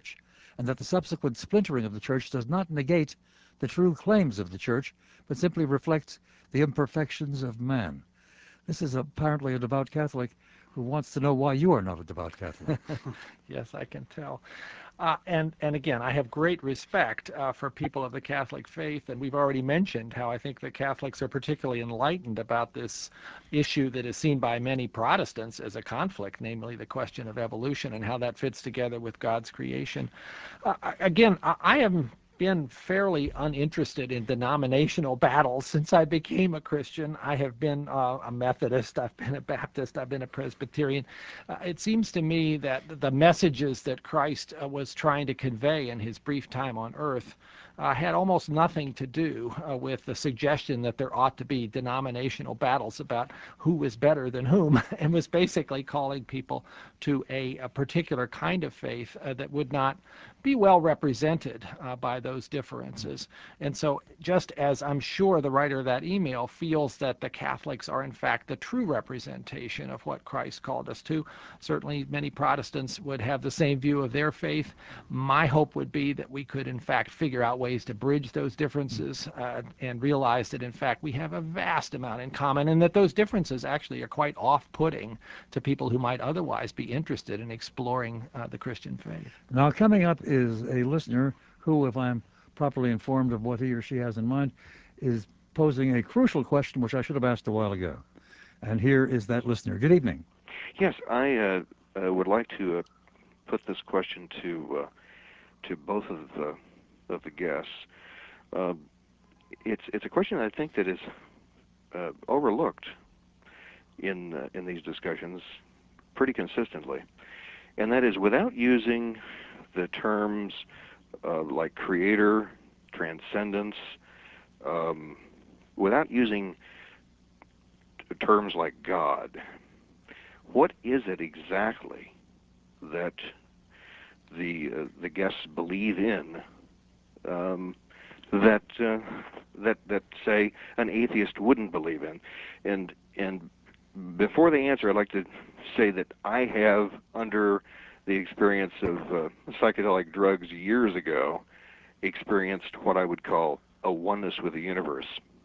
and that the subsequent splintering of the Church does not negate the true claims of the Church, but simply reflects the imperfections of man. This is apparently a devout Catholic who wants to know why you are not a devout Catholic. Yes, I can tell. Uh, and, and again, I have great respect uh, for people of the Catholic faith, and we've already mentioned how I think the Catholics are particularly enlightened about this issue that is seen by many Protestants as a conflict, namely the question of evolution and how that fits together with God's creation. Uh, again, I, I am been fairly uninterested in denominational battles since I became a Christian. I have been uh, a Methodist, I've been a Baptist, I've been a Presbyterian. Uh, it seems to me that the messages that Christ uh, was trying to convey in his brief time on earth uh, had almost nothing to do uh, with the suggestion that there ought to be denominational battles about who is better than whom, and was basically calling people to a, a particular kind of faith uh, that would not be well represented uh, by those differences. And so just as I'm sure the writer of that email feels that the Catholics are in fact the true representation of what Christ called us to, certainly many Protestants would have the same view of their faith. My hope would be that we could in fact figure out ways to bridge those differences uh, and realize that in fact we have a vast amount in common, and that those differences actually are quite off-putting to people who might otherwise be interested in exploring uh, the Christian faith. Now, coming up is a listener who, if I'm properly informed of what he or she has in mind, is posing a crucial question which I should have asked a while ago. And here is that listener. Good evening. Yes, I uh, uh, would like to uh, put this question to uh, to both of the of the guests. Uh, it's it's a question I think that is uh, overlooked in uh, in these discussions pretty consistently, and that is, without using the terms uh, like creator, transcendence, um, without using t- terms like God, what is it exactly that the uh, the guests believe in um, that uh, that that say an atheist wouldn't believe in? And and before they answer, I'd like to say that I have, under the experience of uh, psychedelic drugs years ago, experienced what I would call a oneness with the universe.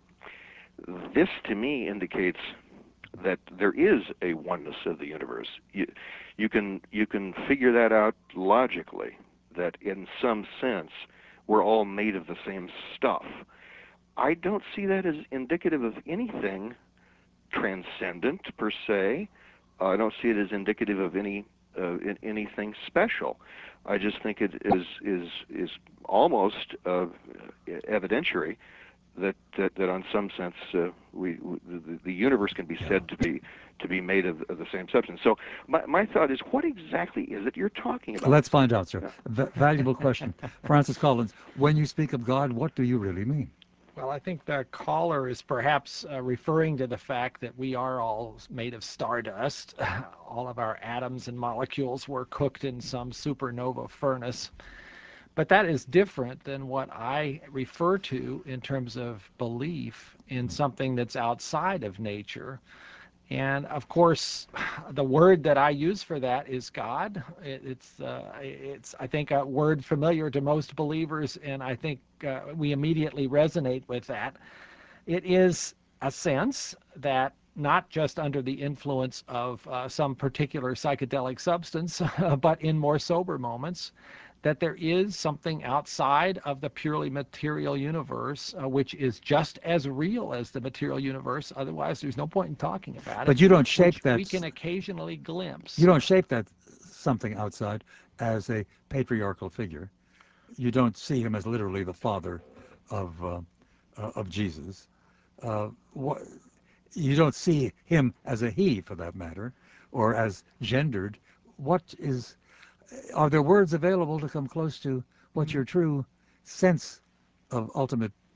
This, to me, indicates that there is a oneness of the universe. You, you can you can figure that out logically, that in some sense we're all made of the same stuff. I don't see that as indicative of anything transcendent per se. Uh, I don't see it as indicative of any uh, in, anything special. I just think it is is is almost uh, evidentiary that, that that on some sense uh, we, we the, the universe can be said to be to be made of, of the same substance. So my my thought is, what exactly is it you're talking about? Let's find out, sir. Yeah. V- valuable question. Francis Collins, when you speak of God, what do you really mean? Well, I think the caller is perhaps uh, referring to the fact that we are all made of stardust. All of our atoms and molecules were cooked in some supernova furnace. But that is different than what I refer to in terms of belief in something that's outside of nature. And of course, the word that I use for that is God. It, it's, uh, it's, I think, a word familiar to most believers, and I think uh, we immediately resonate with that. It is a sense that not just under the influence of uh, some particular psychedelic substance, but in more sober moments, that there is something outside of the purely material universe, uh, which is just as real as the material universe. Otherwise, there's no point in talking about it. But you don't shape which that. we can occasionally glimpse. You don't shape that something outside as a patriarchal figure. You don't see him as literally the father of uh, uh, of Jesus. Uh, what, you don't see him as a he, for that matter, or as gendered. What is? Are there words available to come close to what your true sense of ultimate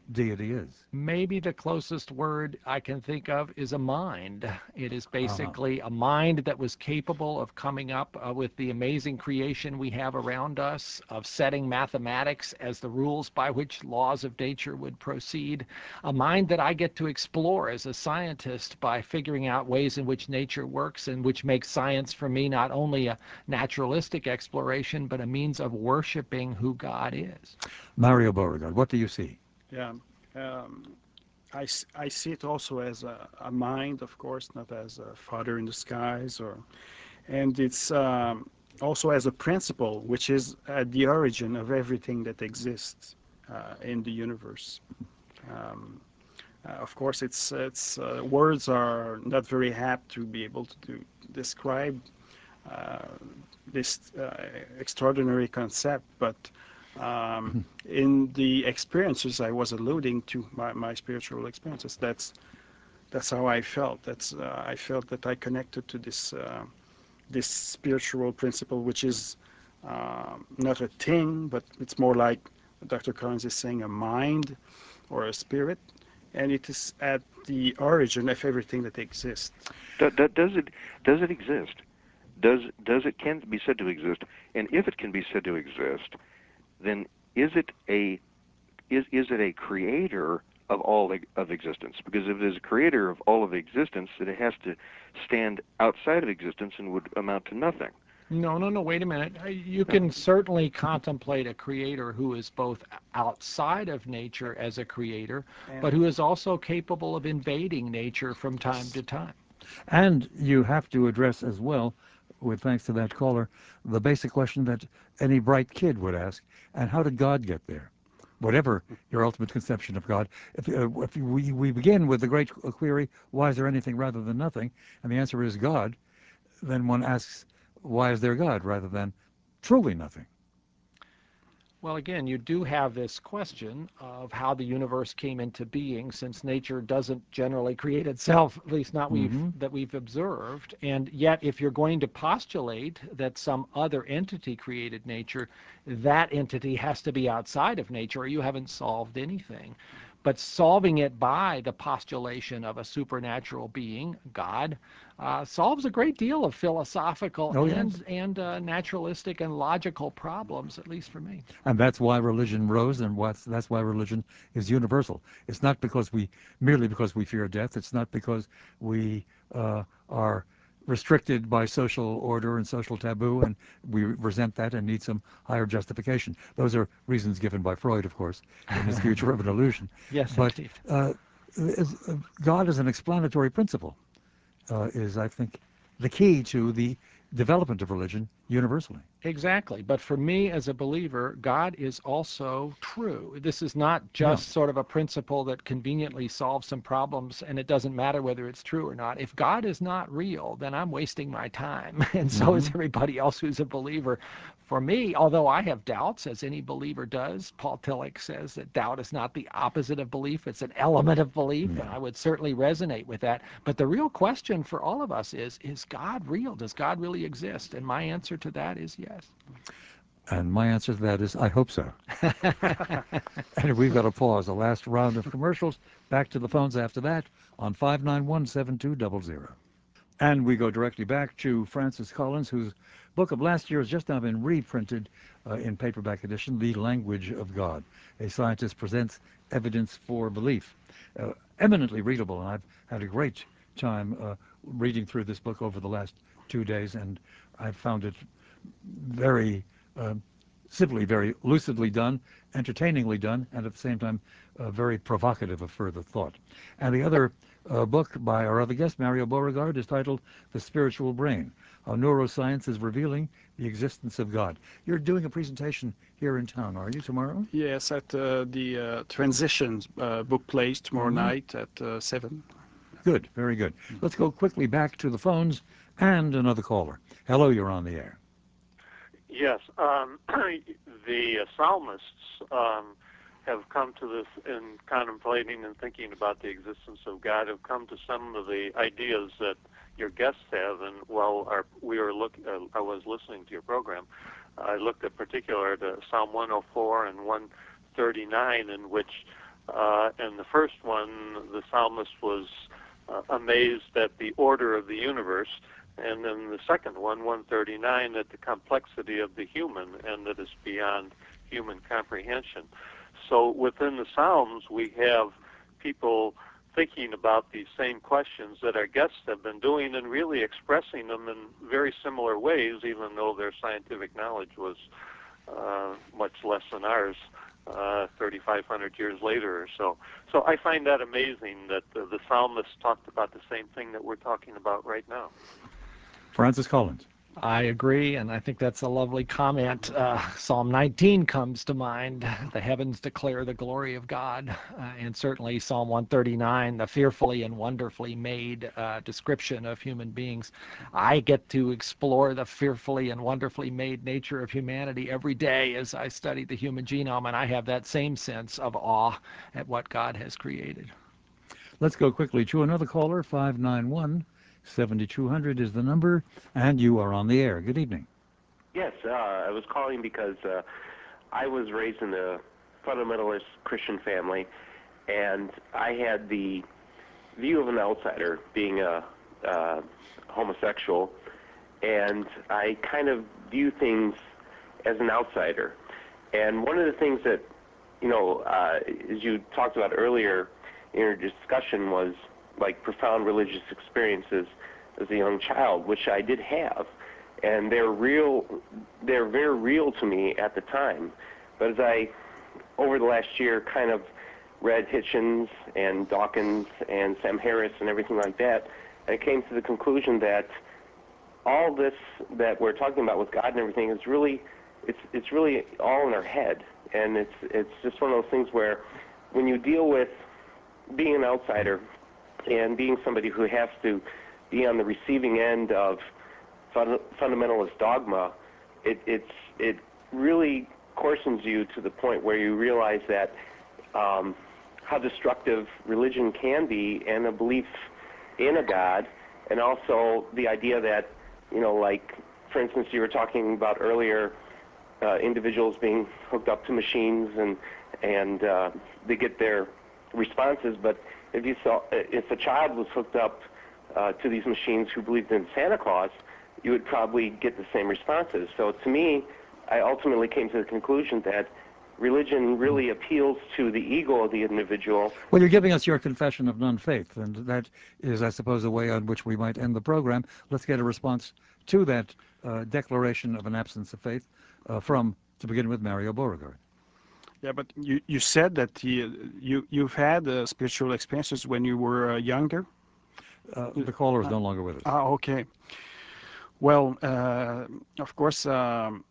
deity is? Maybe the closest word I can think of is a mind. It is Uh-huh. basically a mind that was capable of coming up uh, with the amazing creation we have around us, of setting mathematics as the rules by which laws of nature would proceed. A mind that I get to explore as a scientist by figuring out ways in which nature works, and which makes science for me not only a naturalistic exploration, but a means of worshiping who God is. Mario Beauregard, what do you see? Yeah. Um, I, s- I see it also as a, a mind, of course, not as a father in the skies, or, and it's um, also as a principle, which is at the origin of everything that exists uh, in the universe. Um, uh, of course, it's it's uh, words are not very apt to be able to do, describe uh, this uh, extraordinary concept, but um, in the experiences I was alluding to, my, my spiritual experiences, that's that's how I felt. That's uh, I felt that I connected to this uh, this spiritual principle, which is um, not a thing, but it's more like Doctor Carnes is saying, a mind or a spirit, and it is at the origin of everything that exists. Do, do, does it does it exist? Does does it can be said to exist? And if it can be said to exist, then is it a is is it a creator of all e- of existence? Because if it is a creator of all of existence, then it has to stand outside of existence and would amount to nothing. No, no, no, wait a minute. Uh, You No. can certainly contemplate a creator who is both outside of nature as a creator, but who is also capable of invading nature from time to time. And you have to address as well, with thanks to that caller, the basic question that any bright kid would ask, and how did God get there? Whatever your ultimate conception of God, if, uh, if we, we begin with the great query, why is there anything rather than nothing? And the answer is God, then one asks, why is there God rather than truly nothing? Well, again, you do have this question of how the universe came into being, since nature doesn't generally create itself, at least not we've Mm-hmm. that we've observed. And yet, if you're going to postulate that some other entity created nature, that entity has to be outside of nature, or you haven't solved anything. But solving it by the postulation of a supernatural being, God, uh, solves a great deal of philosophical Oh, yes. and and uh, naturalistic and logical problems, at least for me. And that's why religion rose, and what's, that's why religion is universal. It's not because we merely because we fear death. It's not because we uh, are restricted by social order and social taboo, and we resent that and need some higher justification. Those are reasons given by Freud, of course, in his Future of an Illusion. Yes, But indeed. uh, is, uh, God as an explanatory principle uh, is, I think, the key to the development of religion universally. Exactly. But for me as a believer, God is also true. This is not Yeah. just sort of a principle that conveniently solves some problems and it doesn't matter whether it's true or not. If God is not real, then I'm wasting my time. And so is Mhm. everybody else who's a believer. For me, although I have doubts, as any believer does, Paul Tillich says that doubt is not the opposite of belief, it's an element of belief, and Yeah. I would certainly resonate with that. But the real question for all of us is, is God real? Does God really exist? And my answer to that is yes. And my answer to that is, I hope so. And we've got to pause. The last round of commercials. Back to the phones after that on five nine one, seven two zero zero. And we go directly back to Francis Collins, whose book of last year has just now been reprinted uh, in paperback edition, The Language of God. A Scientist Presents Evidence for Belief. Uh, eminently readable, and I've had a great time uh, reading through this book over the last two days, and I've found it very uh, simply very lucidly done, entertainingly done, and at the same time uh, very provocative of further thought. And the other uh, book by our other guest, Mario Beauregard, is titled The Spiritual Brain, How Neuroscience is Revealing the Existence of God. You're doing a presentation here in town, are you, tomorrow? Yes, at uh, the uh, Transitions uh, book place tomorrow Mm-hmm. night at uh, seven. Good, very good. Let's go quickly back to the phones and another caller. Hello, you're on the air. Yes, um, the uh, psalmists um, have come to this in contemplating and thinking about the existence of God, have come to some of the ideas that your guests have. And while our, we were look, uh, I was listening to your program, I looked at particular to Psalm one oh four and one thirty-nine, in which Uh, and the first one, the psalmist was uh, amazed at the order of the universe. And then the second one, one thirty-nine, at the complexity of the human and that it's beyond human comprehension. So within the Psalms, we have people thinking about these same questions that our guests have been doing and really expressing them in very similar ways, even though their scientific knowledge was uh, much less than ours uh, thirty-five hundred years later or so. So I find that amazing that the, the psalmist talked about the same thing that we're talking about right now. Francis Collins. I agree, and I think that's a lovely comment. Uh, Psalm nineteen comes to mind. The heavens declare the glory of God, uh, and certainly Psalm one thirty-nine, the fearfully and wonderfully made uh, description of human beings. I get to explore the fearfully and wonderfully made nature of humanity every day as I study the human genome, and I have that same sense of awe at what God has created. Let's go quickly to another caller. five nine one, seven two zero zero is the number, and you are on the air. Good evening. Yes, uh, I was calling because uh, I was raised in a fundamentalist Christian family, and I had the view of an outsider being a uh, homosexual, and I kind of view things as an outsider. And one of the things that, you know, uh, as you talked about earlier in your discussion was like profound religious experiences as a young child, which I did have. And they're real, they're very real to me at the time. But as I, over the last year, kind of read Hitchens and Dawkins and Sam Harris and everything like that, I came to the conclusion that all this that we're talking about with God and everything is really, it's it's really all in our head. And it's it's just one of those things where when you deal with being an outsider and being somebody who has to be on the receiving end of fund fundamentalist dogma, it, it's, it really coarsens you to the point where you realize that um, how destructive religion can be, and a belief in a God, and also the idea that, you know, like, for instance, you were talking about earlier, uh, individuals being hooked up to machines and, and uh, they get their responses, but if you saw, if a child was hooked up uh, to these machines who believed in Santa Claus, you would probably get the same responses. So to me, I ultimately came to the conclusion that religion really appeals to the ego of the individual. Well, you're giving us your confession of non-faith, and that is, I suppose, a way on which we might end the program. Let's get a response to that uh, declaration of an absence of faith uh, from, to begin with, Mario Beauregard. Yeah, but you, you said that you, you, you've had uh, spiritual experiences when you were uh, younger? Uh, the caller is no longer with us. Ah, okay. Well, uh, of course, um,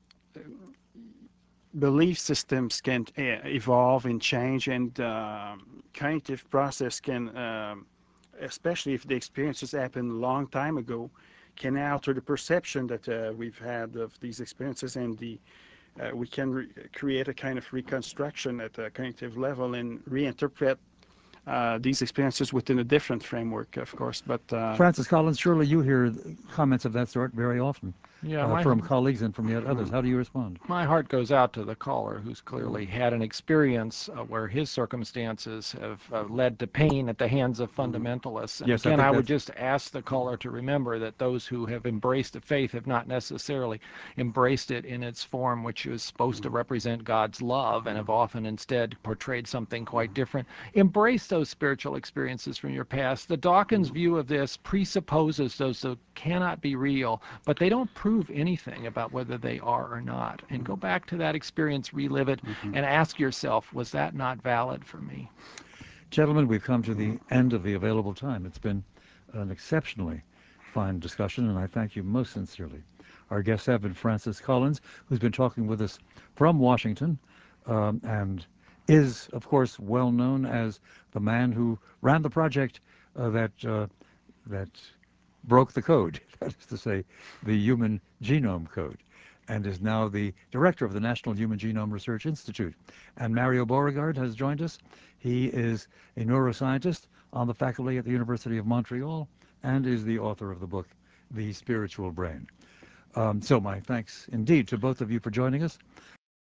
belief systems can uh, evolve and change, and uh, cognitive process can, um, especially if the experiences happened a long time ago, can alter the perception that uh, we've had of these experiences, and the uh, we can re create a kind of reconstruction at a cognitive level and reinterpret uh, these experiences within a different framework, of course. But uh, Francis Collins, surely you hear comments of that sort very often Yeah, uh, my from colleagues and from yet others. How do you respond? My heart goes out to the caller who's clearly had an experience uh, where his circumstances have uh, led to pain at the hands of fundamentalists. And Yes, I again, think I would that's- just ask the caller to remember that those who have embraced the faith have not necessarily embraced it in its form, which is supposed to represent God's love, and have often instead portrayed something quite different. Embrace those spiritual experiences from your past. The Dawkins view of this presupposes those that cannot be real, but they don't prove anything about whether they are or not. And go back to that experience, relive it, Mm-hmm. and ask yourself, was that not valid for me? Gentlemen, we've come to the end of the available time. It's been an exceptionally fine discussion, and I thank you most sincerely. Our guests have been Francis Collins, who's been talking with us from Washington, um, and is, of course, well known as the man who ran the project uh, that uh, that broke the code, that is to say, the Human Genome Code, and is now the director of the National Human Genome Research Institute. And Mario Beauregard has joined us. He is a neuroscientist on the faculty at the University of Montreal and is the author of the book, The Spiritual Brain. Um, so my thanks indeed to both of you for joining us.